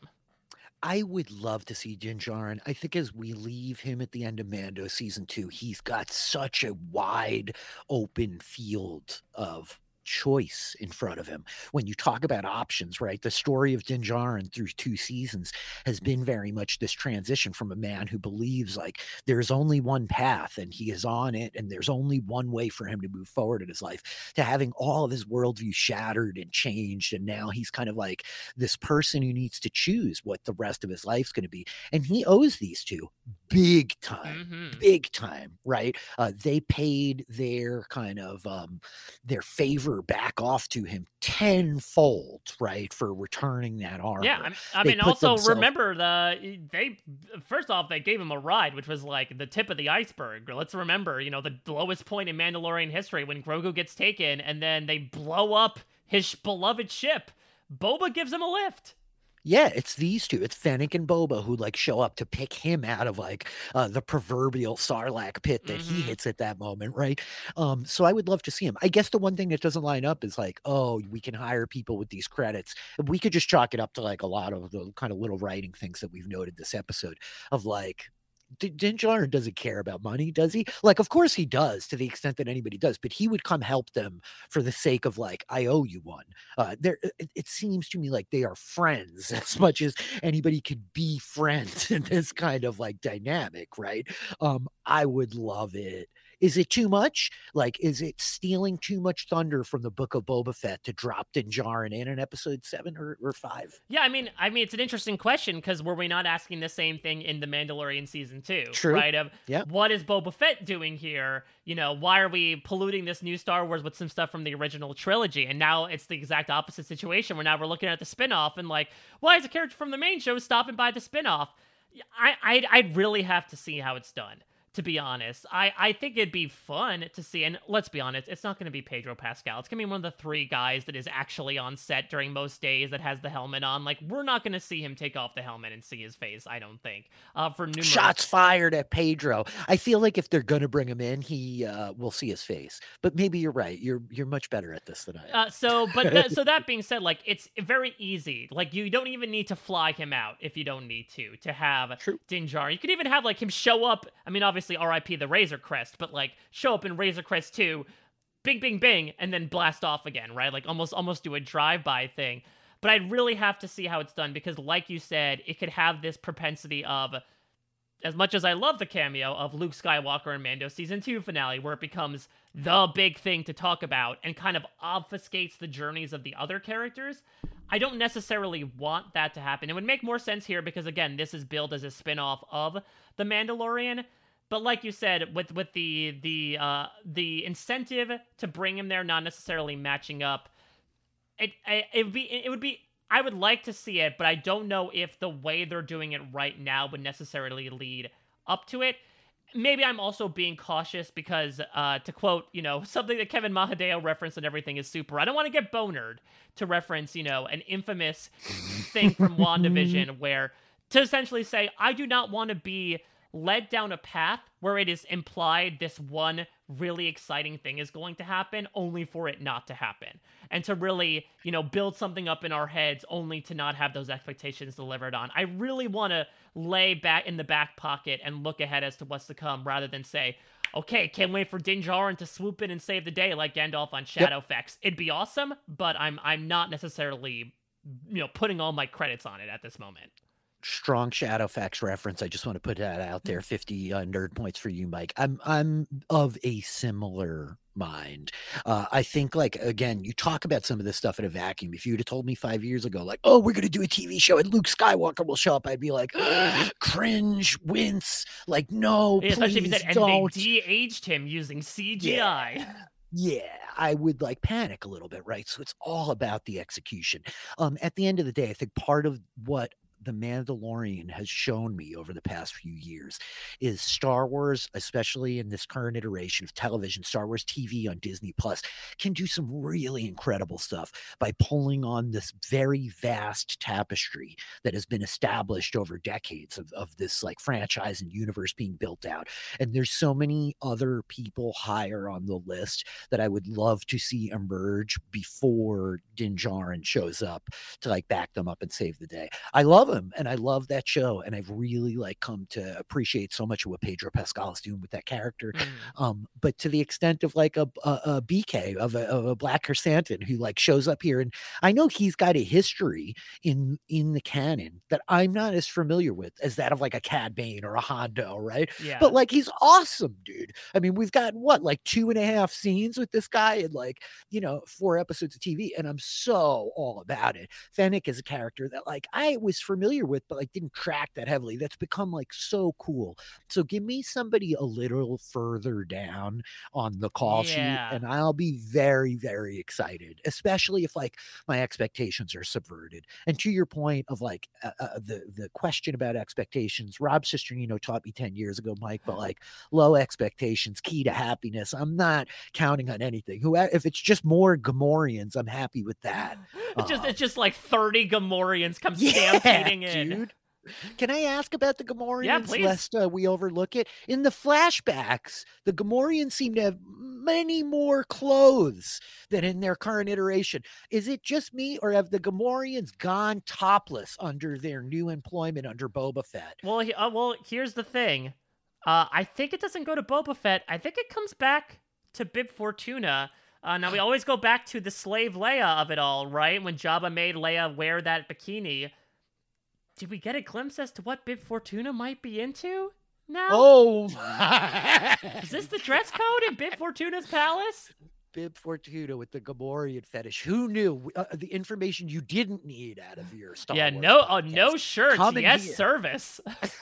I would love to see Din Djarin. I think as we leave him at the end of Mando season two, he's got such a wide open field of choice in front of him. When you talk about options, right? The story of Din Djarin through two seasons has been very much this transition from a man who believes like there's only one path and he is on it and there's only one way for him to move forward in his life, to having all of his worldview shattered and changed. And now he's kind of like this person who needs to choose what the rest of his life's going to be. And he owes these two big time, mm-hmm. big time, right? Uh, they paid their kind of um, their favor back off to him tenfold, right, for returning that armor. Yeah, I, I mean, also themselves... remember the they first off they gave him a ride, which was like the tip of the iceberg. Let's remember, you know, the lowest point in Mandalorian history when Grogu gets taken, and then they blow up his beloved ship. Boba gives him a lift. Yeah, it's these two. It's Fennec and Boba who like show up to pick him out of like uh, the proverbial Sarlacc pit that mm-hmm. he hits at that moment, right? Um, so I would love to see him. I guess the one thing that doesn't line up is like, oh, we can hire people with these credits. We could just chalk it up to like a lot of the kind of little writing things that we've noted this episode of like, Din Djarin doesn't care about money, does he? Like, of course he does, to the extent that anybody does, but he would come help them for the sake of like, I owe you one. Uh, there, it, it seems to me like they are friends as much as anybody could be friends in this kind of like dynamic, right? Um, I would love it. Is it too much? Like, is it stealing too much thunder from the Book of Boba Fett to drop Din Djarin in in episode seven or, or five? Yeah, I mean, I mean, it's an interesting question because were we not asking the same thing in The Mandalorian season two? True. Right? Of yep. What is Boba Fett doing here? You know, why are we polluting this new Star Wars with some stuff from the original trilogy? And now it's the exact opposite situation where now we're looking at the spinoff and like, why is a character from the main show stopping by the spinoff? I, I'd, I'd really have to see how it's done. To be honest, I, I think it'd be fun to see, and let's be honest, it's not going to be Pedro Pascal. It's going to be one of the three guys that is actually on set during most days that has the helmet on. Like, we're not going to see him take off the helmet and see his face, I don't think. Uh, for numerous... Shots fired at Pedro. I feel like if they're going to bring him in, he uh, will see his face. But maybe you're right. You're you're much better at this than I am. Uh, so, but th- so that being said, like, it's very easy. Like, you don't even need to fly him out if you don't need to, to have True. Din Djarin. You could even have, like, him show up. I mean, obviously, R I P the Razor Crest, but like show up in Razor Crest two, bing, bing, bing, and then blast off again, right? Like almost, almost do a drive-by thing. But I'd really have to see how it's done because, like you said, it could have this propensity of, as much as I love the cameo of Luke Skywalker in Mando season two finale, where it becomes the big thing to talk about and kind of obfuscates the journeys of the other characters. I don't necessarily want that to happen. It would make more sense here because, again, this is billed as a spin-off of The Mandalorian. But like you said, with with the the uh, the incentive to bring him there not necessarily matching up, it it would be it would be I would like to see it, but I don't know if the way they're doing it right now would necessarily lead up to it. Maybe I'm also being cautious because, uh, to quote, you know, something that Kevin Mahadeo referenced in Everything is Super, I don't want to get bonered to reference, you know, an infamous thing from WandaVision where to essentially say, I do not want to be led down a path where it is implied this one really exciting thing is going to happen only for it not to happen. And to really, you know, build something up in our heads only to not have those expectations delivered on. I really want to lay back in the back pocket and look ahead as to what's to come rather than say, okay, can't wait for Din Djarin to swoop in and save the day like Gandalf on Shadowfax. Yep. It'd be awesome, but I'm I'm not necessarily, you know, putting all my credits on it at this moment. strong Shadowfax reference. I just want to put that out there. fifty uh, nerd points for you, Mike. I'm I'm of a similar mind. Uh, I think, like, again, you talk about some of this stuff in a vacuum. If you'd have told me five years ago, like, oh, we're going to do a T V show and Luke Skywalker will show up, I'd be like, cringe, wince, like, no, yeah, especially if please you said, don't. and they de-aged him using C G I. Yeah. Yeah, I would like panic a little bit, right? So it's all about the execution. Um, at the end of the day, I think part of what The Mandalorian has shown me over the past few years is Star Wars, especially in this current iteration of television, Star Wars T V on Disney Plus, can do some really incredible stuff by pulling on this very vast tapestry that has been established over decades of, of this like franchise and universe being built out. And there's so many other people higher on the list that I would love to see emerge before Din Djarin shows up to like back them up and save the day. I love him and I love that show, and I've really like come to appreciate so much of what Pedro Pascal is doing with that character. Mm. Um, but to the extent of like a, a, a B K of a, of a Black Chrysanthemum who like shows up here, and I know he's got a history in in the canon that I'm not as familiar with as that of like a Cad Bane or a Hondo, right? Yeah. But like he's awesome, dude. I mean, we've got what like two and a half scenes with this guy and like you know four episodes of T V, and I'm so all about it. Fennec is a character that like I was familiar with, but like didn't track that heavily. That's become like so cool. So give me somebody a little further down on the call yeah. sheet, and I'll be very, very excited, especially if like my expectations are subverted. And to your point of like uh, uh, the the question about expectations, Rob Cesternino taught me ten years ago, Mike. But like low expectations, key to happiness. I'm not counting on anything. Who if it's just more Gamorreans, I'm happy with that. It's just um, it's just like thirty Gamorreans come yeah, stampeding in. Dude. Can I ask about the Gamorreans, yeah, please. lest uh, we overlook it? In the flashbacks, the Gamorreans seem to have many more clothes than in their current iteration. Is it just me, or have the Gamorreans gone topless under their new employment under Boba Fett? Well, he, uh, well, here's the thing. Uh, I think it doesn't go to Boba Fett. I think it comes back to Bib Fortuna. Uh, now, we always go back to the slave Leia of it all, right? When Jabba made Leia wear that bikini. Did we get a glimpse as to what Bib Fortuna might be into now? Oh! Is this the dress code in Bib Fortuna's palace? Bib Fortuna with the Gamorrean fetish. Who knew uh, the information you didn't need out of your Star yeah, Wars no, podcast? oh, no shirts, Coming yes, here. service.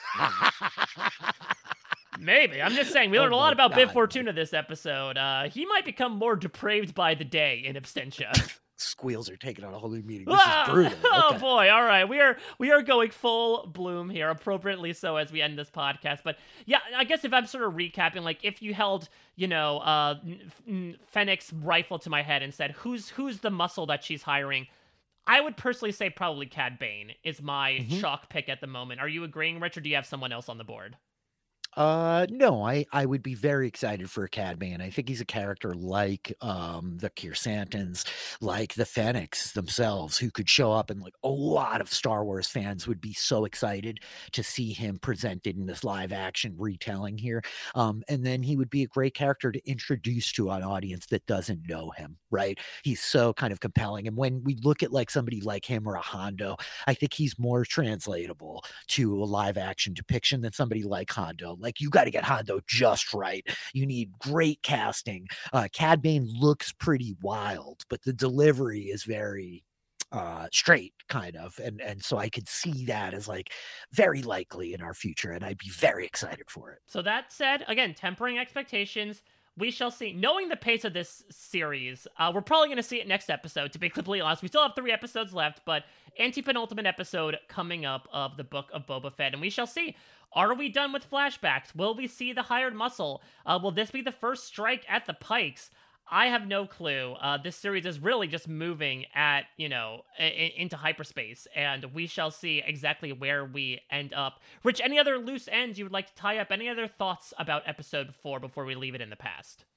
Maybe. I'm just saying, we learned oh a lot about God. Bib Fortuna this episode. Uh, he might become more depraved by the day in Absentia. Squeals are taking on a whole new meeting. This ah! is brutal. Oh okay. boy! All right, we are we are going full bloom here, appropriately so as we end this podcast. But yeah, I guess if I'm sort of recapping, like if you held, you know, uh, Fennec's rifle to my head and said, "Who's who's the muscle that she's hiring?" I would personally say probably Cad Bane is my Mm-hmm. chalk pick at the moment. Are you agreeing, Rich, or do you have someone else on the board? Uh, no, I, I would be very excited for a Cad Bane. I think he's a character like um the Chrysanthemums, like the Fennec's themselves, who could show up, and like a lot of Star Wars fans would be so excited to see him presented in this live action retelling here. Um, and then he would be a great character to introduce to an audience that doesn't know him, right? He's so kind of compelling. And when we look at like somebody like him or a Hondo, I think he's more translatable to a live action depiction than somebody like Hondo. Like, you got to get Hondo just right. You need great casting. Uh, Cad Bane looks pretty wild, but the delivery is very uh, straight, kind of. And, and so I could see that as like very likely in our future, and I'd be very excited for it. So that said, again, tempering expectations. We shall see. Knowing the pace of this series, uh, we're probably going to see it next episode, to be completely honest. We still have three episodes left, but anti-penultimate episode coming up of the Book of Boba Fett, and we shall see. Are we done with flashbacks? Will we see the hired muscle? Uh, will this be the first strike at the Pikes? I have no clue. Uh, this series is really just moving at, you know, I- into hyperspace, and we shall see exactly where we end up. Rich, any other loose ends you would like to tie up? Any other thoughts about episode four before we leave it in the past?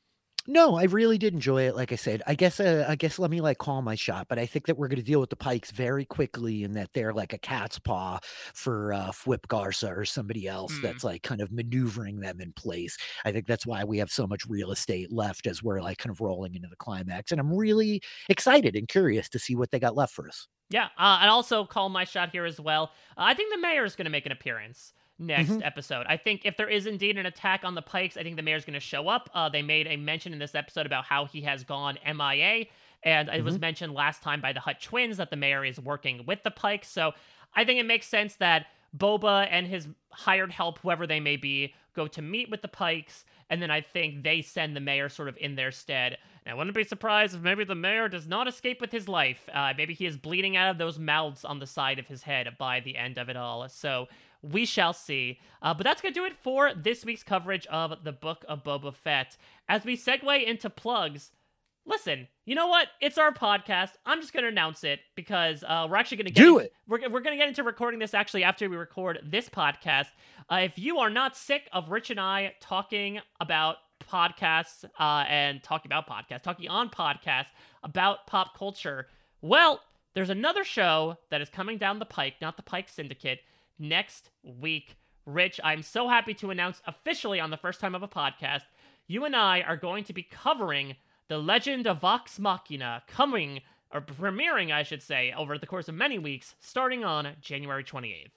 No, I really did enjoy it. Like I said, I guess, uh, I guess let me like call my shot, but I think that we're going to deal with the Pikes very quickly, and that they're like a cat's paw for uh, Fwip Garza or somebody else Hmm. that's like kind of maneuvering them in place. I think that's why we have so much real estate left as we're like kind of rolling into the climax, and I'm really excited and curious to see what they got left for us. Yeah, uh, and also call my shot here as well. Uh, I think the mayor is going to make an appearance next Hmm. episode. I think if there is indeed an attack on the Pikes, I think the mayor's going to show up. Uh, they made a mention in this episode about how he has gone M I A, and it was Hmm. mentioned last time by the Hutt twins that the mayor is working with the Pikes. So I think it makes sense that Boba and his hired help, whoever they may be, go to meet with the Pikes, and then I think they send the mayor sort of in their stead. And I wouldn't be surprised if maybe the mayor does not escape with his life. Uh, maybe he is bleeding out of those mouths on the side of his head by the end of it all. So we shall see. Uh, but that's going to do it for this week's coverage of the Book of Boba Fett. As we segue into plugs, listen, you know what? It's our podcast. I'm just going to announce it because uh, we're actually going to get Do in- it. We're, we're going to get into recording this actually after we record this podcast. Uh, if you are not sick of Rich and I talking about podcasts uh, and talking about podcasts, talking on podcasts about pop culture, well, there's another show that is coming down the pike, not the Pike Syndicate, next week. Rich, I'm so happy to announce officially on the first time of a podcast, you and I are going to be covering The Legend of Vox Machina, coming, or premiering, I should say, over the course of many weeks, starting on January twenty-eighth.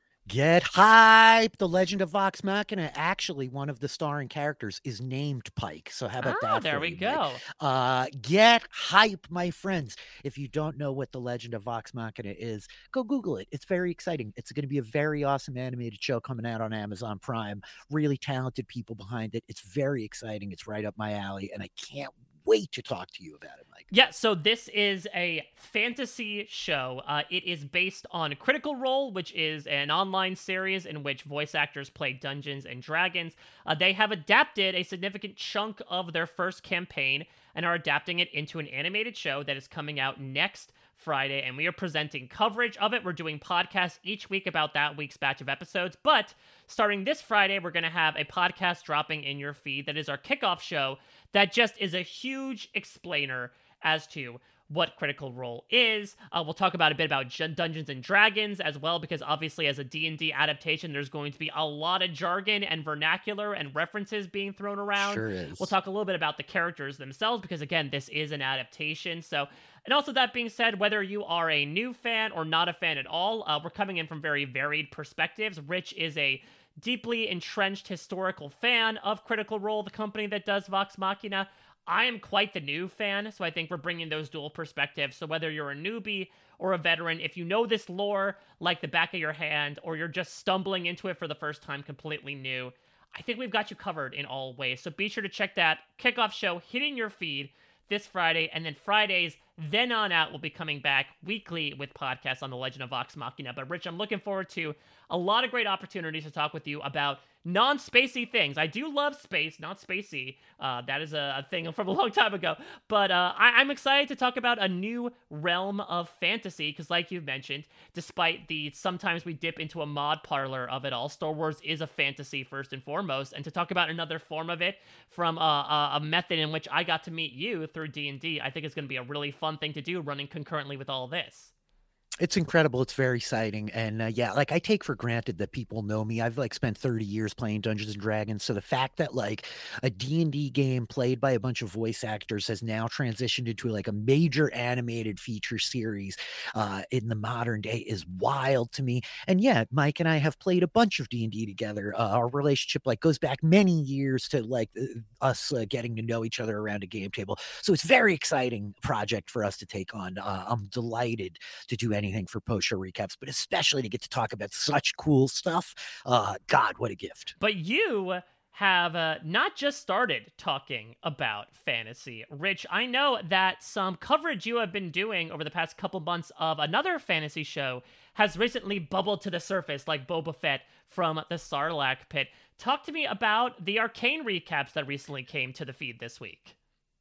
Get hype! The Legend of Vox Machina. Actually, one of the starring characters is named Pike. So how about Ah, that? there for we you, Mike? go. Uh, get hype, my friends. If you don't know what The Legend of Vox Machina is, go Google it. It's very exciting. It's going to be a very awesome animated show coming out on Amazon Prime. Really talented people behind it. It's very exciting. It's right up my alley, and I can't wait to talk to you about it, Mike. Yeah, so this is a fantasy show. Uh, it is based on Critical Role, which is an online series in which voice actors play Dungeons and Dragons. Uh, they have adapted a significant chunk of their first campaign and are adapting it into an animated show that is coming out next Friday, and we are presenting coverage of it. We're doing podcasts each week about that week's batch of episodes, but starting this Friday, we're going to have a podcast dropping in your feed that is our kickoff show that just is a huge explainer as to what Critical Role is. Uh, we'll talk about a bit about J- Dungeons and Dragons as well, because obviously as a D and D adaptation, there's going to be a lot of jargon and vernacular and references being thrown around. Sure is. We'll talk a little bit about the characters themselves, because again, this is an adaptation. So, and also that being said, whether you are a new fan or not a fan at all, uh, we're coming in from very varied perspectives. Rich is a deeply entrenched historical fan of Critical Role, the company that does Vox Machina. I am quite the new fan, so I think we're bringing those dual perspectives. So whether you're a newbie or a veteran, if you know this lore like the back of your hand, or you're just stumbling into it for the first time completely new, I think we've got you covered in all ways. So be sure to check that kickoff show hitting your feed this Friday, and then Fridays, then on out, we'll be coming back weekly with podcasts on The Legend of Vox Machina. But Rich, I'm looking forward to a lot of great opportunities to talk with you about non-spacey things. I do love space, not spacey. Uh, that is a, a thing from a long time ago. But uh, I, I'm excited to talk about a new realm of fantasy, because like you've mentioned, despite the sometimes we dip into a mod parlor of it all, Star Wars is a fantasy first and foremost. And to talk about another form of it from a, a, a method in which I got to meet you through D and D, I think it's going to be a really fun thing to do running concurrently with all this. It's incredible. It's very exciting. And uh, yeah, like I take for granted that people know me. I've like spent thirty years playing Dungeons and Dragons. So the fact that like a D and D game played by a bunch of voice actors has now transitioned into like a major animated feature series uh, in the modern day is wild to me. And yeah, Mike and I have played a bunch of D and D together. Uh, our relationship like goes back many years to like uh, us uh, getting to know each other around a game table. So it's a very exciting project for us to take on. Uh, I'm delighted to do anything for post show recaps, but especially to get to talk about such cool stuff. Uh, God, what a gift. But you have uh, not just started talking about fantasy. Rich, I know that some coverage you have been doing over the past couple months of another fantasy show has recently bubbled to the surface, like Boba Fett from the Sarlacc pit. Talk to me about the Arcane recaps that recently came to the feed this week.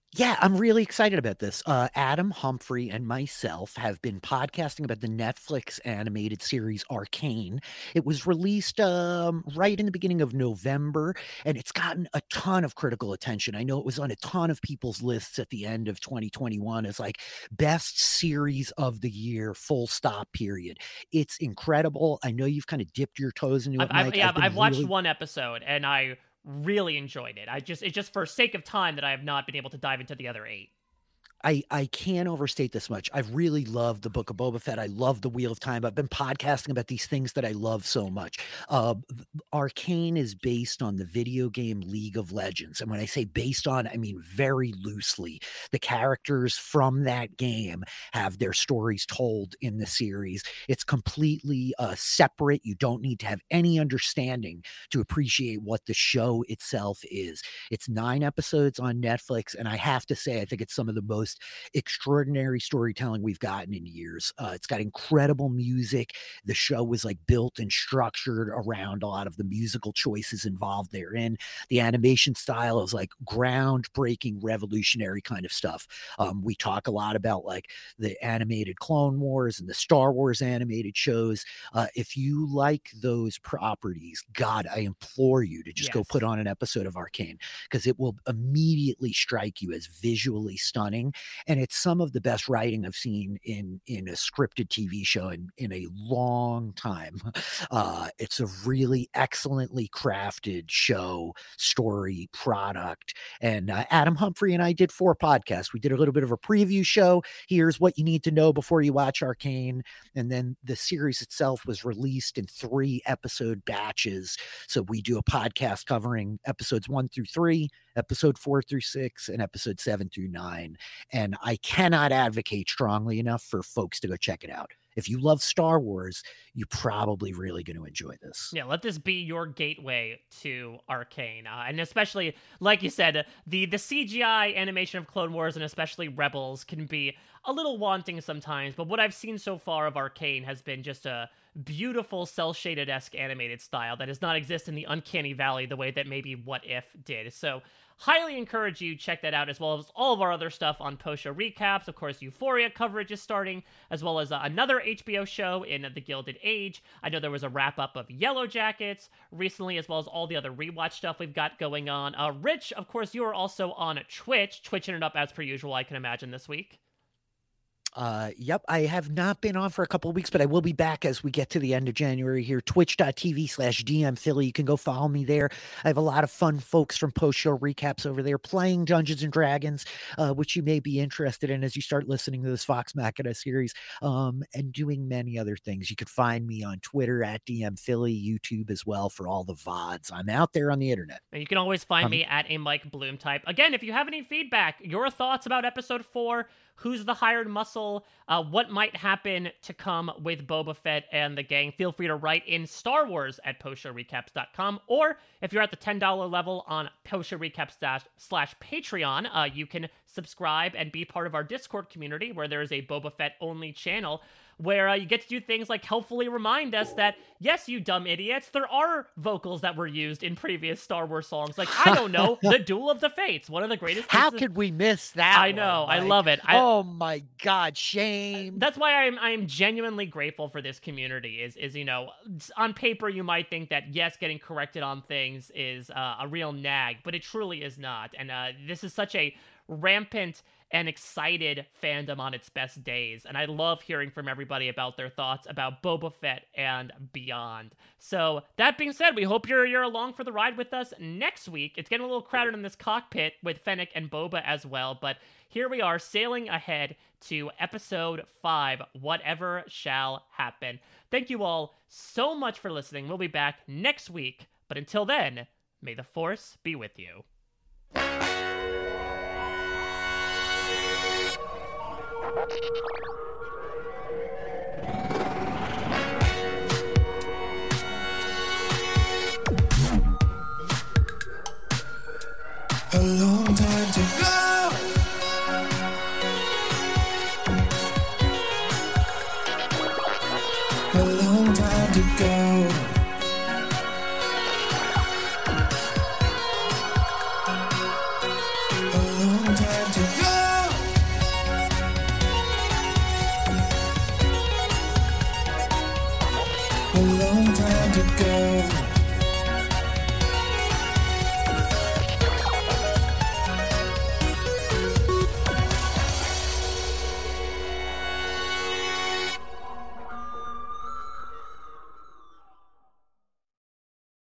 Yeah, I'm really excited about this. Uh, Adam Humphrey and myself have been podcasting about the Netflix animated series Arcane. It was released um, right in the beginning of November, and it's gotten a ton of critical attention. I know it was on a ton of people's lists at the end of twenty twenty-one as like best series of the year, full stop, period. It's incredible. I know you've kind of dipped your toes into it, I've, I've, Mike. yeah, I've been I've watched really- one episode and I really enjoyed it. I just, it's just for sake of time that I have not been able to dive into the other eight. I, I can't overstate this much. I've really loved the Book of Boba Fett. I love the Wheel of Time. I've been podcasting about these things that I love so much. Uh, Arcane is based on the video game League of Legends. And when I say based on, I mean very loosely. The characters from that game have their stories told in the series. It's completely uh, separate. You don't need to have any understanding to appreciate what the show itself is. It's nine episodes on Netflix. And I have to say, I think it's some of the most extraordinary storytelling we've gotten in years. Uh, it's got incredible music. The show was like built and structured around a lot of the musical choices involved therein. The animation style is like groundbreaking, revolutionary kind of stuff. Um, we talk a lot about like the animated Clone Wars and the Star Wars animated shows. Uh, if you like those properties, God, I implore you to just Yes. go put on an episode of Arcane, because it will immediately strike you as visually stunning. And it's some of the best writing I've seen in in a scripted T V show in, in a long time. Uh, it's a really excellently crafted show, story, product. And uh, Adam Humphrey and I did four podcasts. We did a little bit of a preview show. Here's what you need to know before you watch Arcane. And then the series itself was released in three episode batches. So we do a podcast covering episodes one through three, episode four through six, and episode seven through nine. And I cannot advocate strongly enough for folks to go check it out. If you love Star Wars, you're probably really going to enjoy this. Yeah, let this be your gateway to Arcane. Uh, and especially, like you said, the, the C G I animation of Clone Wars and especially Rebels can be a little wanting sometimes, but what I've seen so far of Arcane has been just a beautiful cel-shaded-esque animated style that does not exist in the Uncanny Valley the way that maybe What If did. So highly encourage you check that out, as well as all of our other stuff on Post Show Recaps. Of course, Euphoria coverage is starting, as well as uh, another H B O show in The Gilded Age. I know there was a wrap-up of Yellow Jackets recently, as well as all the other rewatch stuff we've got going on. Uh, Rich, of course, you are also on Twitch, twitching it up as per usual, I can imagine, this week. Uh, yep, I have not been on for a couple of weeks, but I will be back as we get to the end of January here. Twitch.tv slash DM Philly. You can go follow me there. I have a lot of fun folks from Post Show Recaps over there playing Dungeons and Dragons, uh, which you may be interested in as you start listening to this Vox Machina series, um, and doing many other things. You can find me on Twitter at D M Philly, YouTube as well for all the V O Ds. I'm out there on the internet. And you can always find Um, me at a Mike Bloom type. Again, if you have any feedback, your thoughts about episode four, who's the hired muscle, uh, what might happen to come with Boba Fett and the gang, feel free to write in Star Wars at post show recaps dot com. Or if you're at the ten dollars level on post show recaps slash Patreon, uh, you can subscribe and be part of our Discord community, where there is a Boba Fett only channel, where uh, you get to do things like helpfully remind us that, yes, you dumb idiots, there are vocals that were used in previous Star Wars songs. Like, I don't know, The Duel of the Fates, one of the greatest How pieces- could we miss that? I know, one, I Mike? love it. I- oh my God, shame. That's why I'm I'm genuinely grateful for this community. Is is you know, on paper you might think that yes, getting corrected on things is uh, a real nag, but it truly is not. And uh, this is such a rampant and excited fandom on its best days, and I love hearing from everybody about their thoughts about Boba Fett and beyond. So that being said, we hope you're you're along for the ride with us next week. It's getting a little crowded in this cockpit with Fennec and Boba as well, but here we are sailing ahead to episode five, Whatever Shall Happen. Thank you all so much for listening. We'll be back next week, but until then, may the Force be with you. A long time to go. A long time to go.